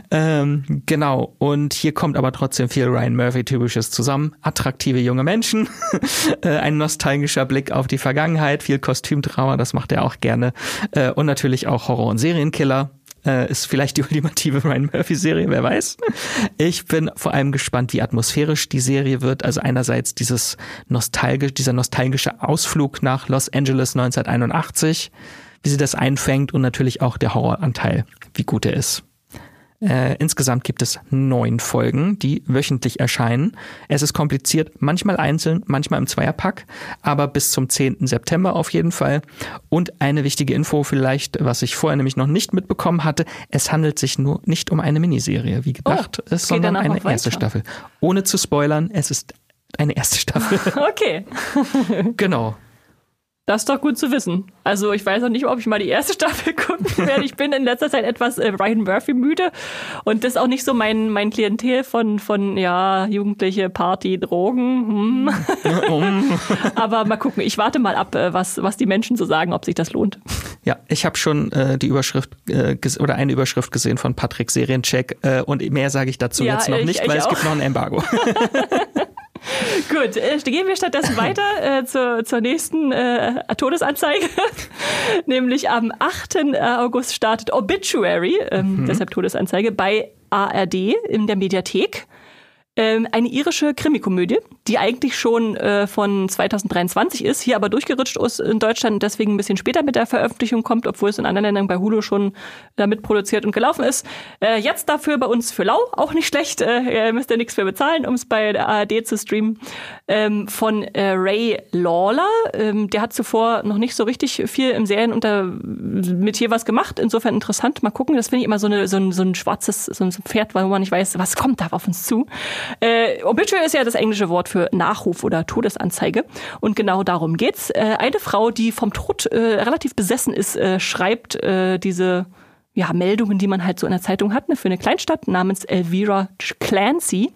Genau. Und hier kommt aber trotzdem viel Ryan Murphy-typisches zusammen. Attraktive junge Menschen, ein nostalgischer Blick auf die Vergangenheit, viel Kostümdrama, das macht er auch gerne. Und natürlich auch Horror- und Serienkiller. Ist vielleicht die ultimative Ryan Murphy-Serie, wer weiß. Ich bin vor allem gespannt, wie atmosphärisch die Serie wird. Also einerseits dieser nostalgische Ausflug nach Los Angeles 1981, wie sie das einfängt und natürlich auch der Horroranteil, wie gut er ist. Insgesamt gibt es 9 Folgen, die wöchentlich erscheinen. Es ist kompliziert, manchmal einzeln, manchmal im Zweierpack, aber bis zum 10. September auf jeden Fall. Und eine wichtige Info vielleicht, was ich vorher nämlich noch nicht mitbekommen hatte, es handelt sich nur nicht um eine Miniserie, wie gedacht ist, sondern eine erste Staffel. Ohne zu spoilern, es ist eine erste Staffel. Okay. Genau. Das ist doch gut zu wissen. Also ich weiß auch nicht, ob ich mal die erste Staffel gucken werde. Ich bin in letzter Zeit etwas Ryan Murphy müde und das ist auch nicht so mein Klientel von jugendliche Party, Drogen. Aber mal gucken, ich warte mal ab, was die Menschen so sagen, ob sich das lohnt. Ja, ich habe schon die Überschrift oder eine Überschrift gesehen von Patrick Seriencheck und mehr sage ich dazu jetzt noch nicht, weil es gibt noch ein Embargo. Gut, gehen wir stattdessen weiter zur nächsten Todesanzeige. Nämlich am 8. August startet Obituary, deshalb Todesanzeige, bei ARD in der Mediathek. Eine irische Krimikomödie, die eigentlich schon von 2023 ist, hier aber durchgerutscht ist in Deutschland und deswegen ein bisschen später mit der Veröffentlichung kommt, obwohl es in anderen Ländern bei Hulu schon damit produziert und gelaufen ist. Jetzt dafür bei uns für lau, auch nicht schlecht, müsst ihr nichts für bezahlen, um es bei der ARD zu streamen, von Ray Lawler. Der hat zuvor noch nicht so richtig viel im Serienmetier was gemacht, insofern interessant, mal gucken, das finde ich immer so ein schwarzes, so ein Pferd, wo man nicht weiß, was kommt da auf uns zu. Obituary ist ja das englische Wort für Nachruf oder Todesanzeige und genau darum geht's. Eine Frau, die vom Tod relativ besessen ist, schreibt diese Meldungen, die man halt so in der Zeitung hat, für eine Kleinstadt namens Elvira Clancy.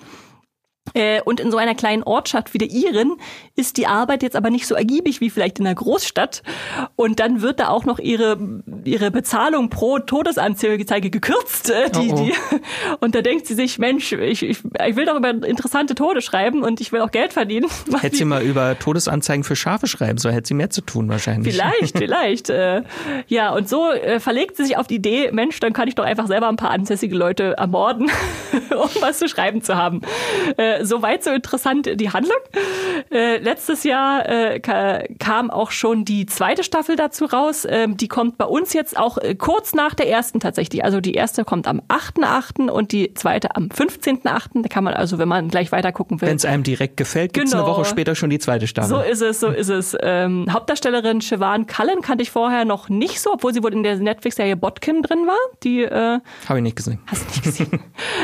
Und in so einer kleinen Ortschaft wie der Iren ist die Arbeit jetzt aber nicht so ergiebig wie vielleicht in einer Großstadt. Und dann wird da auch noch ihre Bezahlung pro Todesanzeige gekürzt. Und da denkt sie sich, Mensch, ich will doch über interessante Tode schreiben und ich will auch Geld verdienen. Hätte sie mal über Todesanzeigen für Schafe schreiben sollen, hätte sie mehr zu tun wahrscheinlich. Vielleicht. Ja, und so verlegt sie sich auf die Idee, Mensch, dann kann ich doch einfach selber ein paar ansässige Leute ermorden, um was zu schreiben zu haben. Soweit so interessant die Handlung. Letztes Jahr kam auch schon die zweite Staffel dazu raus. Die kommt bei uns jetzt auch kurz nach der ersten tatsächlich. Also die erste kommt am 8.8. und die zweite am 15.8. Da kann man also, wenn man gleich weiter gucken will. Wenn es einem direkt gefällt, gibt es eine Woche später schon die zweite Staffel. So ist es. Hauptdarstellerin Siobhan Cullen kannte ich vorher noch nicht so, obwohl sie wohl in der Netflix-Serie Botkin drin war. Die habe ich nicht gesehen. Hast du nicht gesehen?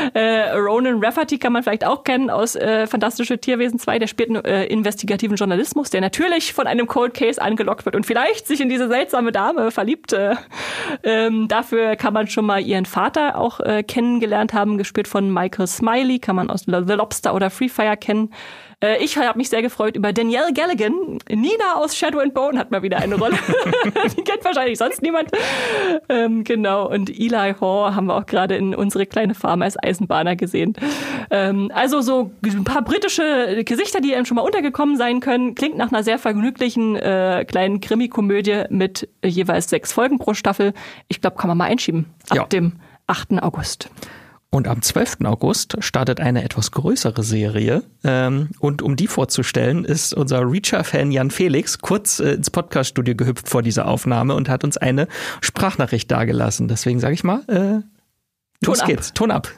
Ronan Rafferty kann man vielleicht auch kennen aus Fantastische Tierwesen 2, der spielt einen investigativen Journalismus, der natürlich von einem Cold Case angelockt wird und vielleicht sich in diese seltsame Dame verliebt. Dafür kann man schon mal ihren Vater auch kennengelernt haben, gespielt von Michael Smiley, kann man aus The Lobster oder Free Fire kennen. Ich habe mich sehr gefreut über Danielle Galligan. Nina aus Shadow and Bone hat mal wieder eine Rolle. Die kennt wahrscheinlich sonst niemand. Genau. Und Eli Hoare haben wir auch gerade in Unsere kleine Farm als Eisenbahner gesehen. Also so ein paar britische Gesichter, die einem schon mal untergekommen sein können. Klingt nach einer sehr vergnüglichen kleinen Krimikomödie mit jeweils 6 Folgen pro Staffel. Ich glaube, kann man mal einschieben. Ab dem 8. August. Und am 12. August startet eine etwas größere Serie. Und um die vorzustellen, ist unser Reacher-Fan Jan Felix kurz ins Podcast-Studio gehüpft vor dieser Aufnahme und hat uns eine Sprachnachricht dagelassen. Deswegen sage ich mal, los geht's, Ton ab.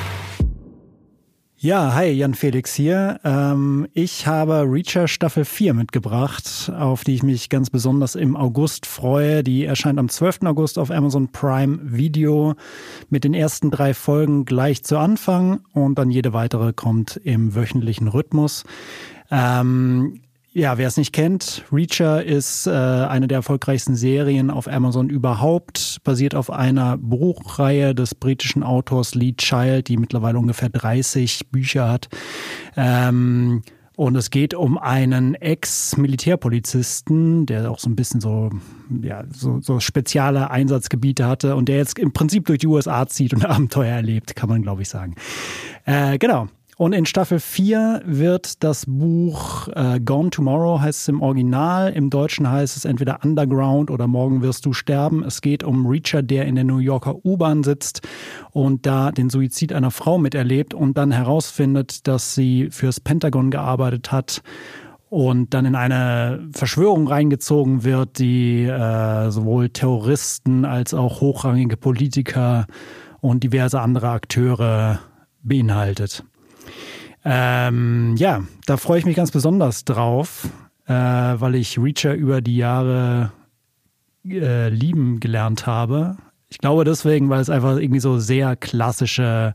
Ja, hi, Jan Felix hier. Ich habe Reacher Staffel 4 mitgebracht, auf die ich mich ganz besonders im August freue. Die erscheint am 12. August auf Amazon Prime Video mit den ersten 3 Folgen gleich zu Anfang und dann jede weitere kommt im wöchentlichen Rhythmus. Ja, wer es nicht kennt, Reacher ist eine der erfolgreichsten Serien auf Amazon überhaupt, basiert auf einer Buchreihe des britischen Autors Lee Child, die mittlerweile ungefähr 30 Bücher hat. Und es geht um einen Ex-Militärpolizisten, der auch so ein bisschen so spezielle Einsatzgebiete hatte und der jetzt im Prinzip durch die USA zieht und Abenteuer erlebt, kann man glaube ich sagen. Genau. Und in Staffel 4 wird das Buch Gone Tomorrow heißt es im Original. Im Deutschen heißt es entweder Underground oder Morgen wirst du sterben. Es geht um Reacher, der in der New Yorker U-Bahn sitzt und da den Suizid einer Frau miterlebt und dann herausfindet, dass sie fürs Pentagon gearbeitet hat und dann in eine Verschwörung reingezogen wird, die sowohl Terroristen als auch hochrangige Politiker und diverse andere Akteure beinhaltet. Da freue ich mich ganz besonders drauf, weil ich Reacher über die Jahre lieben gelernt habe. Ich glaube deswegen, weil es einfach irgendwie so sehr klassische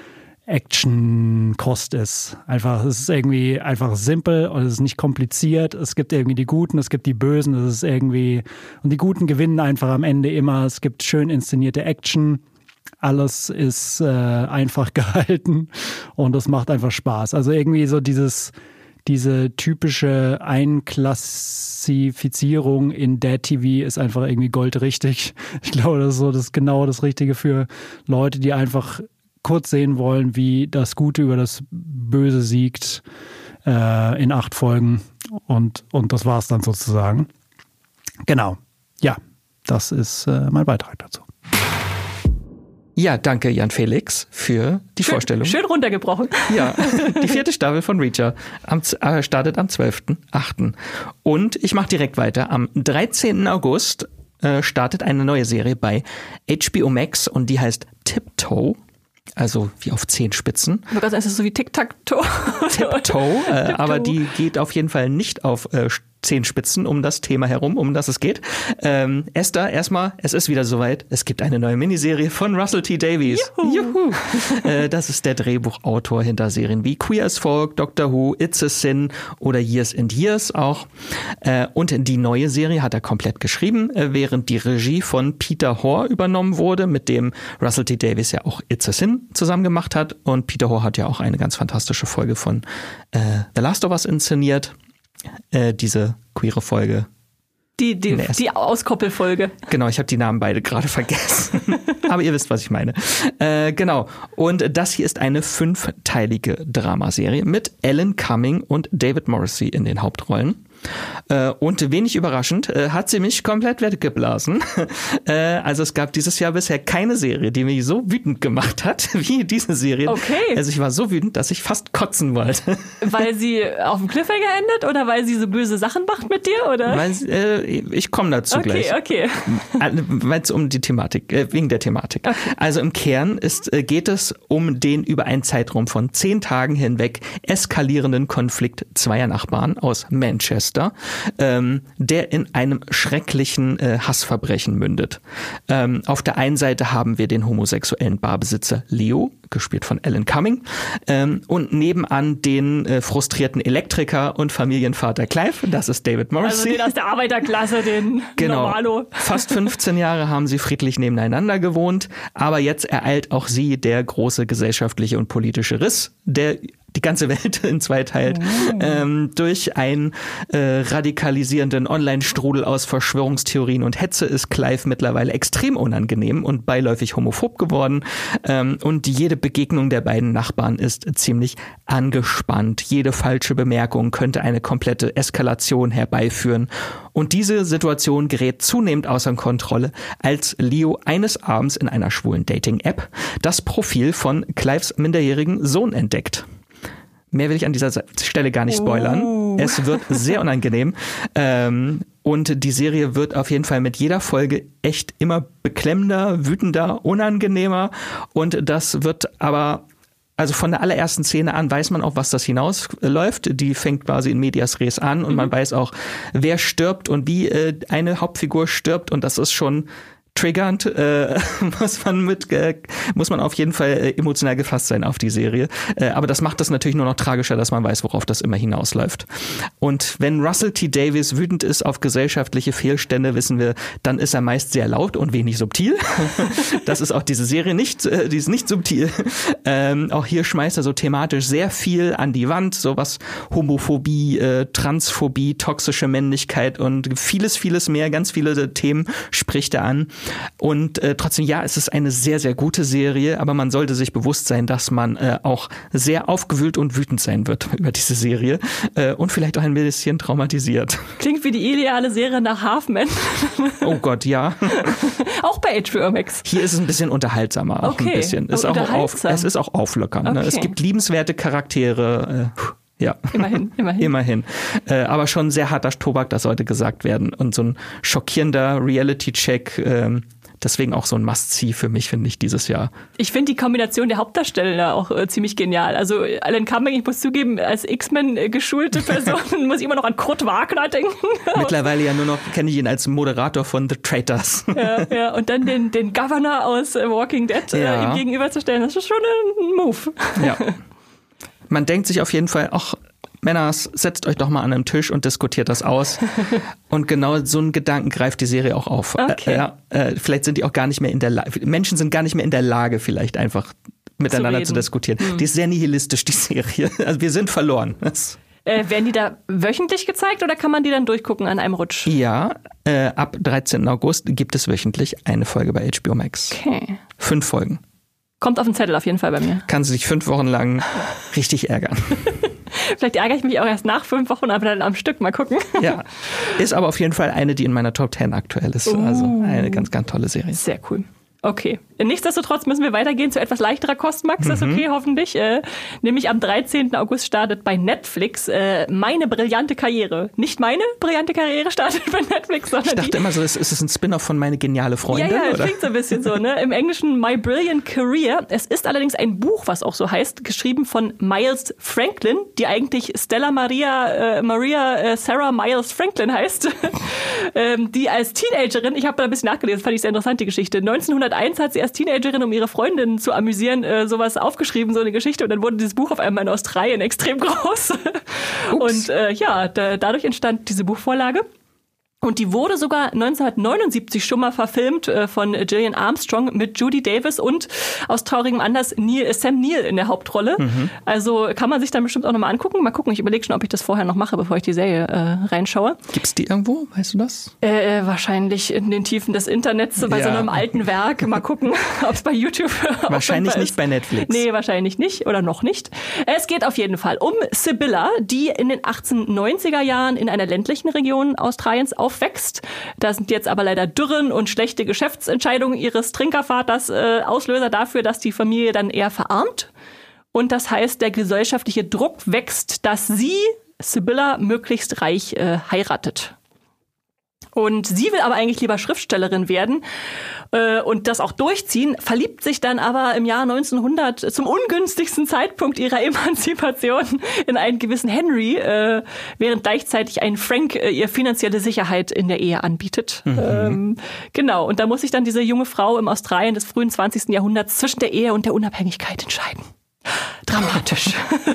Action-Kost ist. Es ist irgendwie einfach simpel und es ist nicht kompliziert. Es gibt irgendwie die Guten, es gibt die Bösen, es ist irgendwie, und die Guten gewinnen einfach am Ende immer. Es gibt schön inszenierte Action. Alles ist einfach gehalten und es macht einfach Spaß. Also irgendwie so diese typische Einklassifizierung in Dead TV ist einfach irgendwie goldrichtig. Ich glaube, das ist genau das Richtige für Leute, die einfach kurz sehen wollen, wie das Gute über das Böse siegt in 8 Folgen und das war's dann sozusagen. Genau. Ja, das ist mein Beitrag dazu. Ja, danke Jan Felix für die Vorstellung. Schön runtergebrochen. Ja, die 4. Staffel von Reacher startet am 12.8. Und ich mache direkt weiter. Am 13. August startet eine neue Serie bei HBO Max und die heißt Tiptoe. Also wie auf Zehenspitzen. Aber ganz ist so wie Tic-Tac-Toe. Tiptoe, aber die geht auf jeden Fall nicht auf Zehenspitzen um das Thema herum, um das es geht. Esther, erstmal, es ist wieder soweit. Es gibt eine neue Miniserie von Russell T. Davies. Juhu! Das ist der Drehbuchautor hinter Serien wie Queer as Folk, Doctor Who, It's a Sin oder Years and Years auch. Und die neue Serie hat er komplett geschrieben, während die Regie von Peter Hoare übernommen wurde, mit dem Russell T. Davies ja auch It's a Sin zusammen gemacht hat. Und Peter Hoare hat ja auch eine ganz fantastische Folge von The Last of Us inszeniert. Diese queere Folge. Die Auskoppelfolge. Genau, ich habe die Namen beide gerade vergessen. Aber ihr wisst, was ich meine. Genau. Und das hier ist eine 5-teilige Dramaserie mit Alan Cumming und David Morrissey in den Hauptrollen. Und wenig überraschend hat sie mich komplett weggeblasen. Also es gab dieses Jahr bisher keine Serie, die mich so wütend gemacht hat wie diese Serie. Okay. Also ich war so wütend, dass ich fast kotzen wollte. Weil sie auf dem Cliffhanger endet oder weil sie so böse Sachen macht mit dir? Oder? Ich komme dazu gleich. Okay. Weil es um die Thematik, wegen der Thematik. Okay. Also im Kern geht es um den über einen Zeitraum von 10 Tagen hinweg eskalierenden Konflikt zweier Nachbarn aus Manchester, der in einem schrecklichen Hassverbrechen mündet. Auf der einen Seite haben wir den homosexuellen Barbesitzer Leo, gespielt von Alan Cumming, und nebenan den frustrierten Elektriker und Familienvater Clive, das ist David Morrissey. Also den aus der Arbeiterklasse, den Normalo. Fast 15 Jahre haben sie friedlich nebeneinander gewohnt, aber jetzt ereilt auch sie der große gesellschaftliche und politische Riss, der die ganze Welt in 2 teilt, durch einen radikalisierenden Online-Strudel aus Verschwörungstheorien und Hetze ist Clive mittlerweile extrem unangenehm und beiläufig homophob geworden. Und jede Begegnung der beiden Nachbarn ist ziemlich angespannt. Jede falsche Bemerkung könnte eine komplette Eskalation herbeiführen. Und diese Situation gerät zunehmend außer Kontrolle, als Leo eines Abends in einer schwulen Dating-App das Profil von Clives minderjährigen Sohn entdeckt. Mehr will ich an dieser Stelle gar nicht spoilern. Es wird sehr unangenehm. Und die Serie wird auf jeden Fall mit jeder Folge echt immer beklemmender, wütender, unangenehmer. Und das wird aber, also von der allerersten Szene an weiß man auch, was das hinausläuft. Die fängt quasi in Medias Res an und man weiß auch, wer stirbt und wie eine Hauptfigur stirbt. Und das ist schon triggernd, muss man auf jeden Fall emotional gefasst sein auf die Serie. Aber das macht das natürlich nur noch tragischer, dass man weiß, worauf das immer hinausläuft. Und wenn Russell T. Davies wütend ist auf gesellschaftliche Fehlstände, wissen wir, dann ist er meist sehr laut und wenig subtil. Das ist auch diese Serie nicht, die ist nicht subtil. Auch hier schmeißt er so thematisch sehr viel an die Wand, sowas Homophobie, Transphobie, toxische Männlichkeit und vieles mehr, ganz viele Themen spricht er an. Und trotzdem, ja, es ist eine sehr, sehr gute Serie, aber man sollte sich bewusst sein, dass man auch sehr aufgewühlt und wütend sein wird über diese Serie und vielleicht auch ein bisschen traumatisiert. Klingt wie die ideale Serie nach Half-Men. Oh Gott, ja. Auch bei HBO Max. Hier ist es ein bisschen unterhaltsamer. Auch ein bisschen. Es ist auch auflockernd. Okay. Ne? Es gibt liebenswerte Charaktere. Ja. Immerhin. Aber schon sehr harter Tobak, das sollte gesagt werden. Und so ein schockierender Reality-Check, deswegen auch so ein Must-See für mich, finde ich, dieses Jahr. Ich finde die Kombination der Hauptdarsteller auch ziemlich genial. Also Alan Cumming, ich muss zugeben, als X-Men geschulte Person muss ich immer noch an Kurt Wagner denken. Mittlerweile ja nur noch, kenne ich ihn als Moderator von The Traitors. Ja, und dann den Governor aus Walking Dead ihm gegenüberzustellen, das ist schon ein Move. Ja. Man denkt sich auf jeden Fall, ach, Männers, setzt euch doch mal an einen Tisch und diskutiert das aus. Und genau so einen Gedanken greift die Serie auch auf. Okay. Vielleicht sind die auch gar nicht mehr in der Lage, Menschen sind gar nicht mehr in der Lage, vielleicht einfach miteinander zu diskutieren. Die ist sehr nihilistisch, die Serie. Also wir sind verloren. Werden die da wöchentlich gezeigt oder kann man die dann durchgucken an einem Rutsch? Ja, ab 13. August gibt es wöchentlich eine Folge bei HBO Max. Okay. 5 Folgen. Kommt auf den Zettel auf jeden Fall bei mir. Kann sie sich 5 Wochen lang richtig ärgern. Vielleicht ärgere ich mich auch erst nach 5 Wochen, aber dann am Stück. Mal gucken. Ja, ist aber auf jeden Fall eine, die in meiner Top 10 aktuell ist. Also eine ganz, ganz tolle Serie. Sehr cool. Okay. Nichtsdestotrotz müssen wir weitergehen zu etwas leichterer Kost, Max. Das ist okay, hoffentlich. Nämlich am 13. August startet bei Netflix Meine brillante Karriere. Nicht meine brillante Karriere startet bei Netflix, sondern ich dachte immer so, ist es ein Spin-off von Meine geniale Freundin? Ja, oder? Klingt so ein bisschen so, ne? Im Englischen My Brilliant Career. Es ist allerdings ein Buch, was auch so heißt, geschrieben von Miles Franklin, die eigentlich Stella Maria Sarah Miles Franklin heißt, die als Teenagerin, ich habe da ein bisschen nachgelesen, fand ich sehr interessant, die Geschichte, 1901 hat sie als Teenagerin, um ihre Freundinnen zu amüsieren, sowas aufgeschrieben, so eine Geschichte. Und dann wurde dieses Buch auf einmal in Australien extrem groß. Und dadurch entstand diese Buchvorlage. Und die wurde sogar 1979 schon mal verfilmt von Gillian Armstrong mit Judy Davis und aus traurigem Anlass Sam Neill in der Hauptrolle. Also kann man sich dann bestimmt auch nochmal angucken. Mal gucken, ich überlege schon, ob ich das vorher noch mache, bevor ich die Serie reinschaue. Gibt's die irgendwo? Weißt du das? Wahrscheinlich in den Tiefen des Internets, bei so einem alten Werk. Mal gucken, ob es bei YouTube wahrscheinlich nicht bei Netflix. Nee, wahrscheinlich nicht oder noch nicht. Es geht auf jeden Fall um Sibylla, die in den 1890er Jahren in einer ländlichen Region Australiens aufwächst. Da sind jetzt aber leider Dürren und schlechte Geschäftsentscheidungen ihres Trinkervaters Auslöser dafür, dass die Familie dann eher verarmt. Und das heißt, der gesellschaftliche Druck wächst, dass sie, Sibylla, möglichst reich heiratet. Und sie will aber eigentlich lieber Schriftstellerin werden und das auch durchziehen, verliebt sich dann aber im Jahr 1900 zum ungünstigsten Zeitpunkt ihrer Emanzipation in einen gewissen Henry, während gleichzeitig ein Frank ihr finanzielle Sicherheit in der Ehe anbietet. Genau, und da muss sich dann diese junge Frau im Australien des frühen 20. Jahrhunderts zwischen der Ehe und der Unabhängigkeit entscheiden. Dramatisch.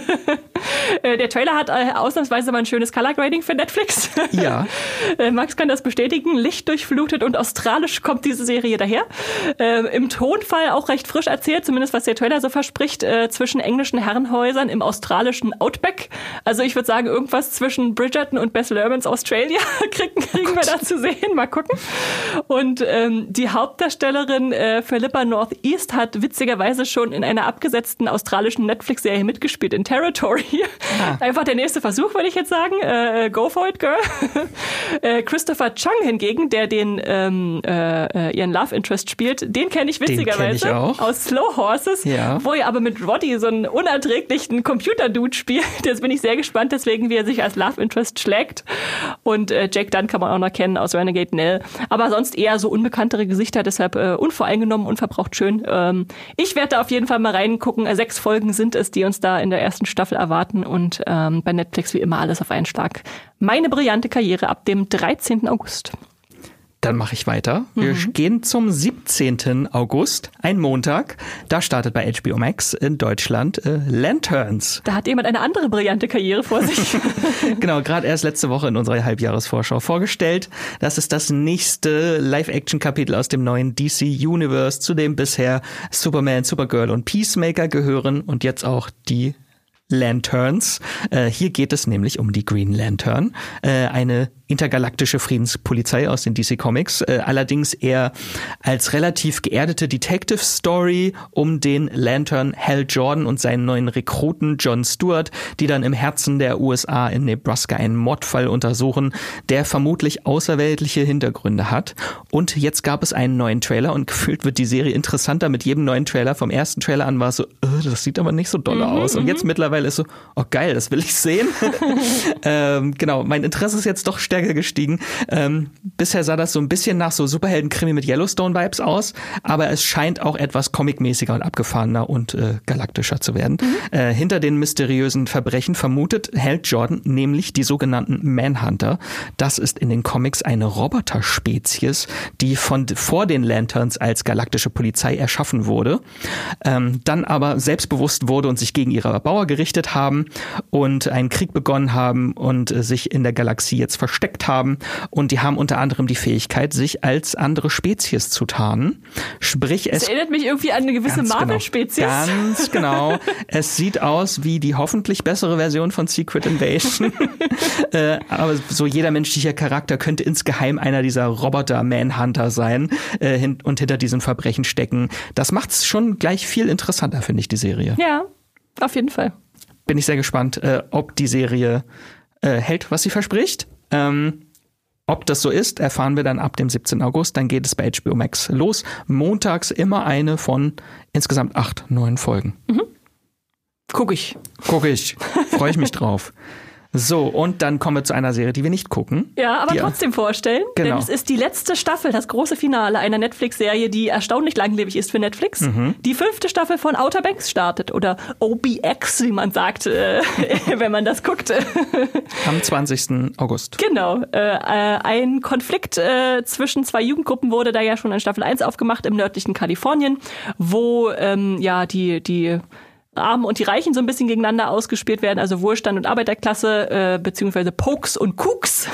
Der Trailer hat ausnahmsweise mal ein schönes Color Grading für Netflix. Ja. Max kann das bestätigen. Lichtdurchflutet und australisch kommt diese Serie daher. Im Tonfall auch recht frisch erzählt, zumindest was der Trailer so verspricht, zwischen englischen Herrenhäusern im australischen Outback. Also ich würde sagen, irgendwas zwischen Bridgerton und Bess Lermans Australia kriegen wir da zu sehen. Mal gucken. Und die Hauptdarstellerin Philippa Northeast hat witzigerweise schon in einer abgesetzten australischen Netflix-Serie mitgespielt, in Territory. Einfach der nächste Versuch, würde ich jetzt sagen. Go for it, girl. Christopher Chung hingegen, der den ihren Love Interest spielt, den kenne ich witzigerweise aus Slow Horses, wo er aber mit Roddy so einen unerträglichen Computer-Dude spielt. Jetzt bin ich sehr gespannt, deswegen, wie er sich als Love Interest schlägt. Und Jack Dunn kann man auch noch kennen aus Renegade Nell. Aber sonst eher so unbekanntere Gesichter, deshalb unvoreingenommen, unverbraucht schön. Ich werde da auf jeden Fall mal reingucken. 6 Folgen sind es, die uns da in der ersten Staffel erwarten und bei Netflix wie immer alles auf einen Schlag. Meine brillante Karriere ab dem 13. August. Dann mache ich weiter. Wir gehen zum 17. August, ein Montag. Da startet bei HBO Max in Deutschland Lanterns. Da hat jemand eine andere brillante Karriere vor sich. Genau, gerade erst letzte Woche in unserer Halbjahresvorschau vorgestellt. Das ist das nächste Live-Action-Kapitel aus dem neuen DC-Universe, zu dem bisher Superman, Supergirl und Peacemaker gehören und jetzt auch die Lanterns. Hier geht es nämlich um die Green Lantern, eine intergalaktische Friedenspolizei aus den DC Comics, allerdings eher als relativ geerdete Detective-Story um den Lantern Hal Jordan und seinen neuen Rekruten John Stewart, die dann im Herzen der USA in Nebraska einen Mordfall untersuchen, der vermutlich außerweltliche Hintergründe hat. Und jetzt gab es einen neuen Trailer und gefühlt wird die Serie interessanter mit jedem neuen Trailer. Vom ersten Trailer an war es so, das sieht aber nicht so doll aus. Und jetzt mittlerweile ist so, oh geil, das will ich sehen. Genau, mein Interesse ist jetzt doch stärker gestiegen. Bisher sah das so ein bisschen nach so Superhelden-Krimi mit Yellowstone-Vibes aus, aber es scheint auch etwas comicmäßiger und abgefahrener und galaktischer zu werden. Hinter den mysteriösen Verbrechen vermutet Hal Jordan nämlich die sogenannten Manhunter. Das ist in den Comics eine Roboterspezies, die vor den Lanterns als galaktische Polizei erschaffen wurde, dann aber selbstbewusst wurde und sich gegen ihre Erbauer gerichtet haben und einen Krieg begonnen haben und sich in der Galaxie jetzt versteckt haben. Und die haben unter anderem die Fähigkeit, sich als andere Spezies zu tarnen. Sprich, das erinnert mich irgendwie an eine gewisse Marvel-Spezies. Ganz genau. Es sieht aus wie die hoffentlich bessere Version von Secret Invasion. Aber so jeder menschliche Charakter könnte insgeheim einer dieser Roboter-Manhunter sein und hinter diesen Verbrechen stecken. Das macht es schon gleich viel interessanter, finde ich, die Serie. Ja, auf jeden Fall. Bin ich sehr gespannt, ob die Serie hält, was sie verspricht. Ob das so ist, erfahren wir dann ab dem 17. August. Dann geht es bei HBO Max los. Montags immer eine von insgesamt 8 neuen Folgen. Guck ich. Freue ich mich drauf. So, und dann kommen wir zu einer Serie, die wir nicht gucken. Ja, aber trotzdem vorstellen. Genau. Denn es ist die letzte Staffel, das große Finale einer Netflix-Serie, die erstaunlich langlebig ist für Netflix. Die 5. Staffel von Outer Banks startet. Oder OBX, wie man sagt, wenn man das guckt. Am 20. August. Genau. Ein Konflikt zwischen 2 Jugendgruppen wurde da ja schon in Staffel 1 aufgemacht im nördlichen Kalifornien, wo die Armen und die Reichen so ein bisschen gegeneinander ausgespielt werden, also Wohlstand und Arbeiterklasse, beziehungsweise Pokes und Kooks.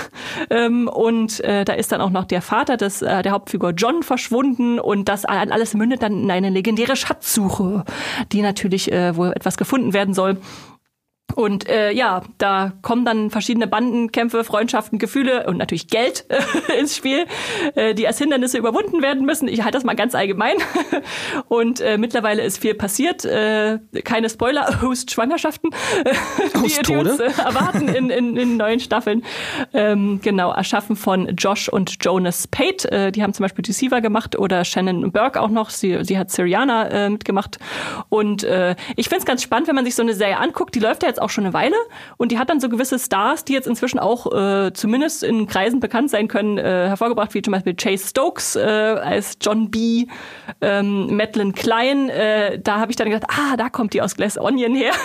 Da ist dann auch noch der Vater der Hauptfigur John verschwunden und das alles mündet dann in eine legendäre Schatzsuche, die natürlich wohl etwas gefunden werden soll. Und da kommen dann verschiedene Bandenkämpfe, Freundschaften, Gefühle und natürlich Geld ins Spiel, die als Hindernisse überwunden werden müssen. Ich halte das mal ganz allgemein. Und mittlerweile ist viel passiert. Keine Spoiler, Host-Schwangerschaften, die uns erwarten in neuen Staffeln. Erschaffen von Josh und Jonas Pate. Die haben zum Beispiel Deceiver gemacht oder Shannon Burke auch noch. Sie hat Syriana mitgemacht. Und ich finde es ganz spannend, wenn man sich so eine Serie anguckt. Die läuft ja jetzt auch schon eine Weile und die hat dann so gewisse Stars, die jetzt inzwischen auch zumindest in Kreisen bekannt sein können, hervorgebracht, wie zum Beispiel Chase Stokes als John B., Madeline Klein, da habe ich dann gedacht, da kommt die aus Glass Onion her.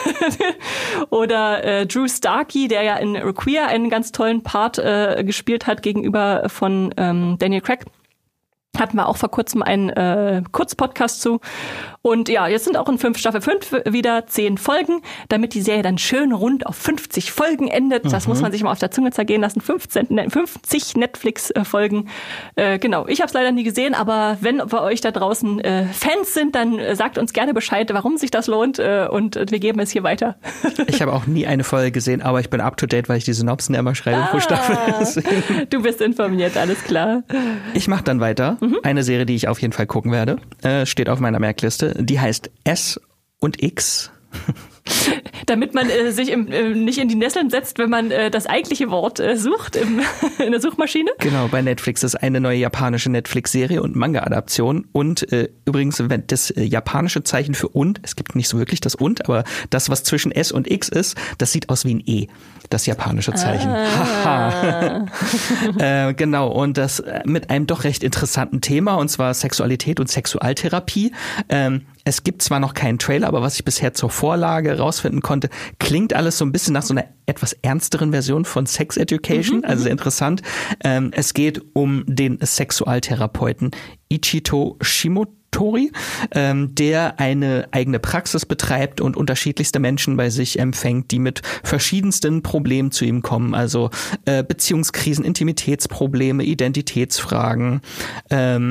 Oder Drew Starkey, der ja in Queer einen ganz tollen Part gespielt hat gegenüber von Daniel Craig. Hatten wir auch vor kurzem einen Kurzpodcast zu. Und ja, jetzt sind auch in Staffel 5 wieder 10 Folgen, damit die Serie dann schön rund auf 50 Folgen endet. Das muss man sich mal auf der Zunge zergehen lassen. 50 Netflix-Folgen. Genau, ich habe es leider nie gesehen, aber wenn bei euch da draußen Fans sind, dann sagt uns gerne Bescheid, warum sich das lohnt und wir geben es hier weiter. Ich habe auch nie eine Folge gesehen, aber ich bin up-to-date, weil ich die Synopsen immer schreibe pro Staffel. Du bist informiert, alles klar. Ich mache dann weiter. Eine Serie, die ich auf jeden Fall gucken werde, steht auf meiner Merkliste. Die heißt S und X. Damit man sich nicht in die Nesseln setzt, wenn man das eigentliche Wort sucht in der Suchmaschine. Genau, bei Netflix ist eine neue japanische Netflix-Serie und Manga-Adaption. Und übrigens, das japanische Zeichen für und, es gibt nicht so wirklich das und, aber das, was zwischen S und X ist, das sieht aus wie ein E, das japanische Zeichen. Genau, und das mit einem doch recht interessanten Thema, und zwar Sexualität und Sexualtherapie. Es gibt zwar noch keinen Trailer, aber was ich bisher zur Vorlage rausfinden konnte, klingt alles so ein bisschen nach so einer etwas ernsteren Version von Sex Education, also sehr interessant. Es geht um den Sexualtherapeuten Ichito Shimotori, der eine eigene Praxis betreibt und unterschiedlichste Menschen bei sich empfängt, die mit verschiedensten Problemen zu ihm kommen, also Beziehungskrisen, Intimitätsprobleme, Identitätsfragen,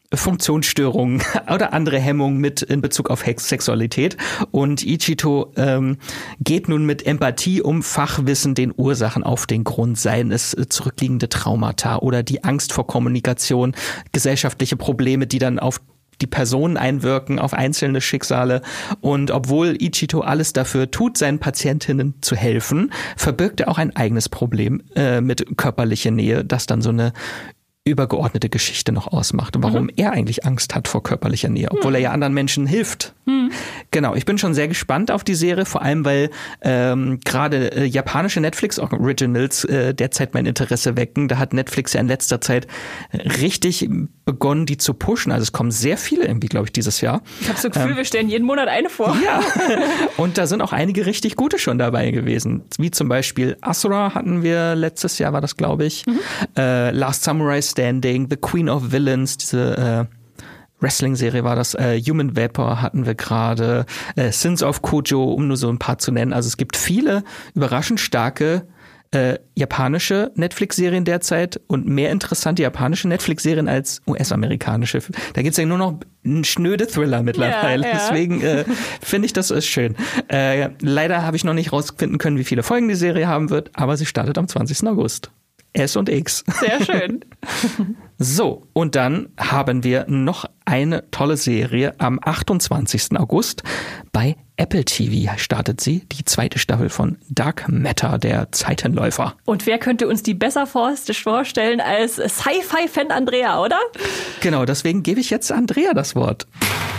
Funktionsstörungen oder andere Hemmungen mit in Bezug auf Sexualität. Und Ichito geht nun mit Empathie um Fachwissen den Ursachen auf den Grund, seien es zurückliegende Traumata oder die Angst vor Kommunikation, gesellschaftliche Probleme, die dann auf die Personen einwirken, auf einzelne Schicksale. Und obwohl Ichito alles dafür tut, seinen Patientinnen zu helfen, verbirgt er auch ein eigenes Problem mit körperlicher Nähe, das dann so eine übergeordnete Geschichte noch ausmacht, warum er eigentlich Angst hat vor körperlicher Nähe, obwohl er ja anderen Menschen hilft. Genau, ich bin schon sehr gespannt auf die Serie, vor allem weil gerade japanische Netflix-Originals derzeit mein Interesse wecken. Da hat Netflix ja in letzter Zeit richtig begonnen, die zu pushen. Also es kommen sehr viele irgendwie, glaube ich, dieses Jahr. Ich habe so das Gefühl, wir stellen jeden Monat eine vor. Ja, und da sind auch einige richtig gute schon dabei gewesen. Wie zum Beispiel Asura hatten wir letztes Jahr, war das, glaube ich. Last Samurai Standing, The Queen of Villains, diese Wrestling-Serie war das, Human Vapor hatten wir gerade, Sins of Kujo, um nur so ein paar zu nennen. Also es gibt viele überraschend starke japanische Netflix-Serien derzeit und mehr interessante japanische Netflix-Serien als US-amerikanische. Da gibt's ja nur noch schnöde Thriller mittlerweile. Ja. Deswegen finde ich, das ist schön. Leider habe ich noch nicht rausfinden können, wie viele Folgen die Serie haben wird, aber sie startet am 20. August. S&X. Sehr schön. So, und dann haben wir noch eine tolle Serie. Am 28. August bei Apple TV startet sie, die 2. Staffel von Dark Matter, der Zeitenläufer. Und wer könnte uns die besser vorstellen als Sci-Fi-Fan Andrea, oder? Genau, deswegen gebe ich jetzt Andrea das Wort.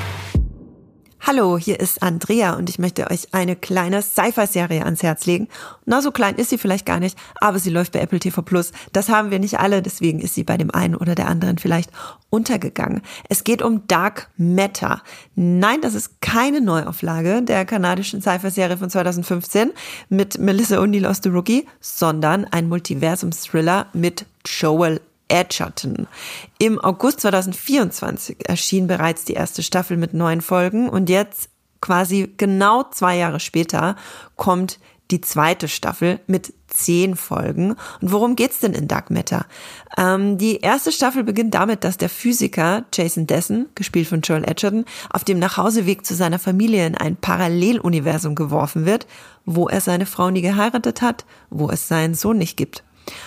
Hallo, hier ist Andrea und ich möchte euch eine kleine Sci-Fi-Serie ans Herz legen. Na, so klein ist sie vielleicht gar nicht, aber sie läuft bei Apple TV+. Das haben wir nicht alle, deswegen ist sie bei dem einen oder der anderen vielleicht untergegangen. Es geht um Dark Matter. Nein, das ist keine Neuauflage der kanadischen Sci-Fi-Serie von 2015 mit Melissa O'Neill aus The Rookie, sondern ein Multiversums-Thriller mit Joel Edgerton. Im August 2024 erschien bereits die erste Staffel mit 9 Folgen und jetzt quasi genau 2 Jahre später kommt die 2. Staffel mit 10 Folgen. Und worum geht's denn in Dark Matter? Die erste Staffel beginnt damit, dass der Physiker Jason Dessen, gespielt von Joel Edgerton, auf dem Nachhauseweg zu seiner Familie in ein Paralleluniversum geworfen wird, wo er seine Frau nie geheiratet hat, wo es seinen Sohn nicht gibt.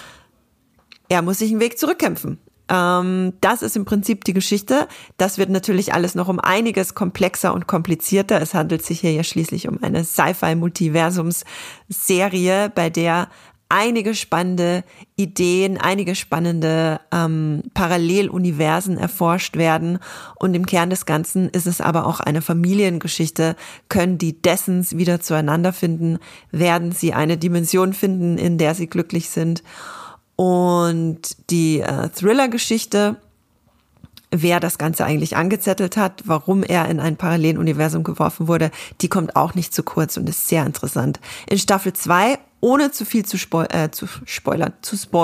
Er muss sich einen Weg zurückkämpfen. Das ist im Prinzip die Geschichte. Das wird natürlich alles noch um einiges komplexer und komplizierter. Es handelt sich hier ja schließlich um eine Sci-Fi-Multiversums-Serie, bei der einige spannende Ideen, einige spannende Paralleluniversen erforscht werden. Und im Kern des Ganzen ist es aber auch eine Familiengeschichte. Können die Dessens wieder zueinander finden? Werden sie eine Dimension finden, in der sie glücklich sind? Und die Thriller-Geschichte, wer das Ganze eigentlich angezettelt hat, warum er in ein Paralleluniversum geworfen wurde, die kommt auch nicht zu kurz und ist sehr interessant. In Staffel 2, ohne zu viel zu spoilern,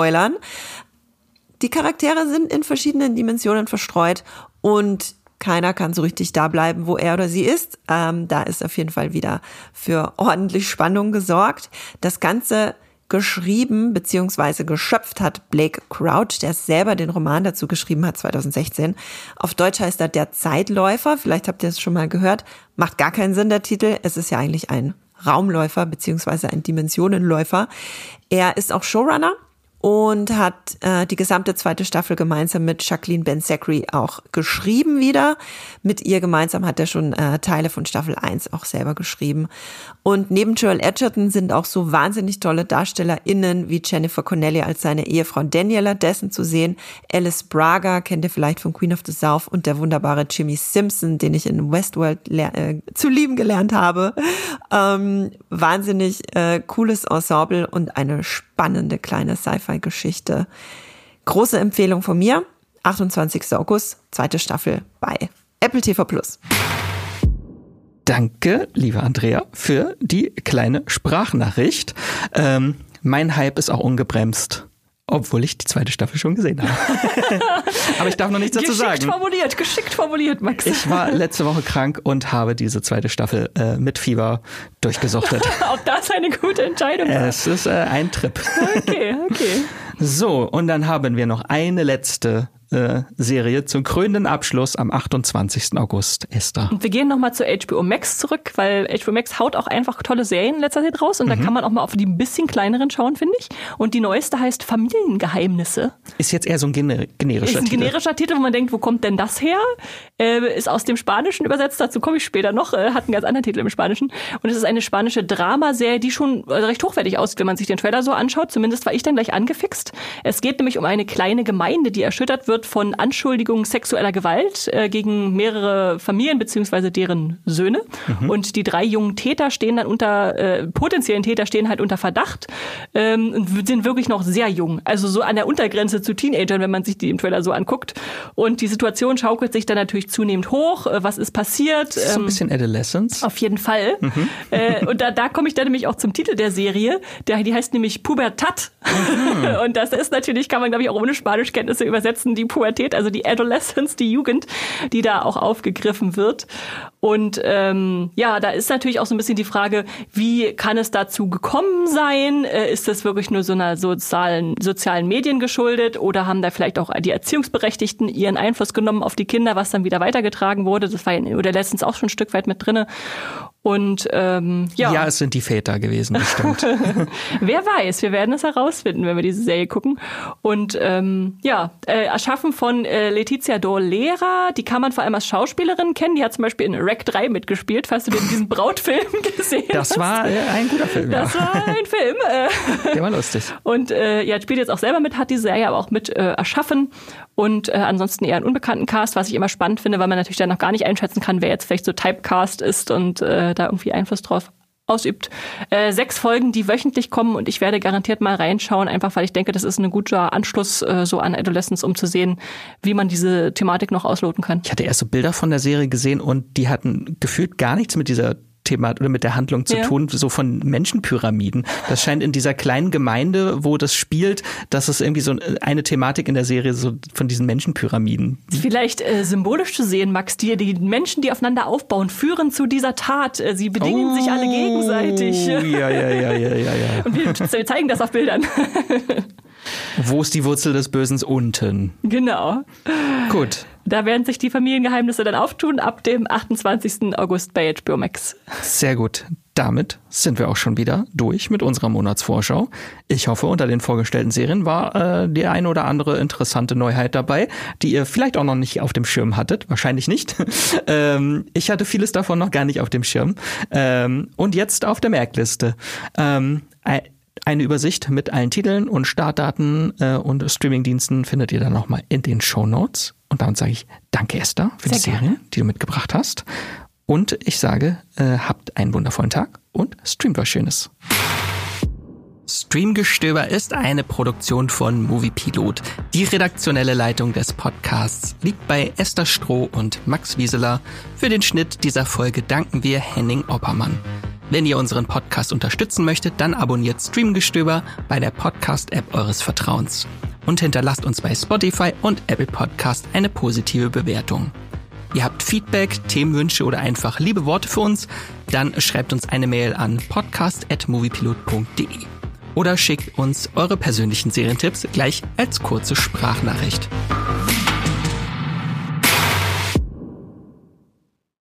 die Charaktere sind in verschiedenen Dimensionen verstreut und keiner kann so richtig da bleiben, wo er oder sie ist. Da ist auf jeden Fall wieder für ordentlich Spannung gesorgt. Das Ganze geschrieben bzw. geschöpft hat Blake Crouch, der selber den Roman dazu geschrieben hat, 2016. Auf Deutsch heißt er Der Zeitläufer, vielleicht habt ihr es schon mal gehört. Macht gar keinen Sinn, der Titel. Es ist ja eigentlich ein Raumläufer bzw. ein Dimensionenläufer. Er ist auch Showrunner und hat die gesamte 2. Staffel gemeinsam mit Jacqueline Ben-Zachary auch geschrieben wieder. Mit ihr gemeinsam hat er schon Teile von Staffel 1 auch selber geschrieben. Und neben Joel Edgerton sind auch so wahnsinnig tolle DarstellerInnen wie Jennifer Connelly als seine Ehefrau Daniela Dessen zu sehen. Alice Braga kennt ihr vielleicht von Queen of the South und der wunderbare Jimmy Simpson, den ich in Westworld zu lieben gelernt habe. Wahnsinnig cooles Ensemble und eine spannende kleine Sci-Fi-Geschichte. Große Empfehlung von mir. 28. August, 2. Staffel bei Apple TV+. Danke, liebe Andrea, für die kleine Sprachnachricht. Mein Hype ist auch ungebremst, obwohl ich die 2. Staffel schon gesehen habe. Aber ich darf noch nichts dazu sagen. Geschickt formuliert, Max. Ich war letzte Woche krank und habe diese 2. Staffel mit Fieber durchgesuchtet. Ob das eine gute Entscheidung war? Es ist ein Trip. Okay. So, und dann haben wir noch eine letzte Serie zum krönenden Abschluss am 28. August, Esther. Und wir gehen nochmal zu HBO Max zurück, weil HBO Max haut auch einfach tolle Serien in letzter Zeit raus und da kann man auch mal auf die ein bisschen kleineren schauen, finde ich. Und die neueste heißt Familiengeheimnisse. Ist jetzt eher so ein generischer Titel. Ist ein generischer Titel, wo man denkt, wo kommt denn das her? Ist aus dem Spanischen übersetzt, dazu komme ich später noch, hat einen ganz anderen Titel im Spanischen. Und es ist eine spanische Dramaserie, die schon recht hochwertig aussieht, wenn man sich den Trailer so anschaut. Zumindest war ich dann gleich angefixt. Es geht nämlich um eine kleine Gemeinde, die erschüttert wird von Anschuldigungen sexueller Gewalt gegen mehrere Familien bzw. deren Söhne. Und die 3 jungen Täter stehen dann potenziellen Täter stehen halt unter Verdacht und sind wirklich noch sehr jung. Also so an der Untergrenze zu Teenagern, wenn man sich die im Trailer so anguckt. Und die Situation schaukelt sich dann natürlich zunehmend hoch. Was ist passiert? So ein bisschen Adolescence. Auf jeden Fall. Und da komme ich dann nämlich auch zum Titel der Serie. Die heißt nämlich Pubertad. Und das ist natürlich, kann man glaube ich auch ohne Spanischkenntnisse übersetzen, die Pubertät, also die Adolescence, die Jugend, die da auch aufgegriffen wird. Und da ist natürlich auch so ein bisschen die Frage, wie kann es dazu gekommen sein? Ist das wirklich nur so einer sozialen Medien geschuldet oder haben da vielleicht auch die Erziehungsberechtigten ihren Einfluss genommen auf die Kinder, was dann wieder weitergetragen wurde? Das war ja letztens auch schon ein Stück weit mit drinne. Und ja, es sind die Väter gewesen, bestimmt. Wer weiß, wir werden es herausfinden, wenn wir diese Serie gucken. Und erschaffen von Letizia Dolera, die kann man vor allem als Schauspielerin kennen. Die hat zum Beispiel in Rec 3 mitgespielt, falls du diesen Brautfilm gesehen hast. Das war ein guter Film, ja. Das war ein Film. Der war lustig. Und spielt jetzt auch selber mit, hat die Serie aber auch mit erschaffen. Und ansonsten eher einen unbekannten Cast, was ich immer spannend finde, weil man natürlich dann noch gar nicht einschätzen kann, wer jetzt vielleicht so Typecast ist und da irgendwie Einfluss drauf ausübt. 6 Folgen, die wöchentlich kommen und ich werde garantiert mal reinschauen, einfach weil ich denke, das ist ein guter Anschluss so an Adolescence, um zu sehen, wie man diese Thematik noch ausloten kann. Ich hatte erst so Bilder von der Serie gesehen und die hatten gefühlt gar nichts mit dieser Thema oder mit der Handlung zu tun, so von Menschenpyramiden. Das scheint in dieser kleinen Gemeinde, wo das spielt, dass es irgendwie so eine Thematik in der Serie so von diesen Menschenpyramiden. Vielleicht symbolisch zu sehen, Max, die Menschen, die aufeinander aufbauen, führen zu dieser Tat. Sie bedingen sich alle gegenseitig. Ja. Und wir zeigen das auf Bildern. Wo ist die Wurzel des Bösen? Unten. Genau. Gut. Da werden sich die Familiengeheimnisse dann auftun ab dem 28. August bei HBO Max. Sehr gut. Damit sind wir auch schon wieder durch mit unserer Monatsvorschau. Ich hoffe, unter den vorgestellten Serien war die eine oder andere interessante Neuheit dabei, die ihr vielleicht auch noch nicht auf dem Schirm hattet. Wahrscheinlich nicht. Ich hatte vieles davon noch gar nicht auf dem Schirm. Und jetzt auf der Merkliste. Eine Übersicht mit allen Titeln und Startdaten und Streamingdiensten findet ihr dann nochmal in den Shownotes. Und damit sage ich danke, Esther, für die Serie, die du mitgebracht hast. Und ich sage, habt einen wundervollen Tag und streamt was Schönes. Streamgestöber ist eine Produktion von Moviepilot. Die redaktionelle Leitung des Podcasts liegt bei Esther Stroh und Max Wieseler. Für den Schnitt dieser Folge danken wir Henning Oppermann. Wenn ihr unseren Podcast unterstützen möchtet, dann abonniert Streamgestöber bei der Podcast-App eures Vertrauens. Und hinterlasst uns bei Spotify und Apple Podcast eine positive Bewertung. Ihr habt Feedback, Themenwünsche oder einfach liebe Worte für uns, dann schreibt uns eine Mail an podcast@moviepilot.de oder schickt uns eure persönlichen Serientipps gleich als kurze Sprachnachricht.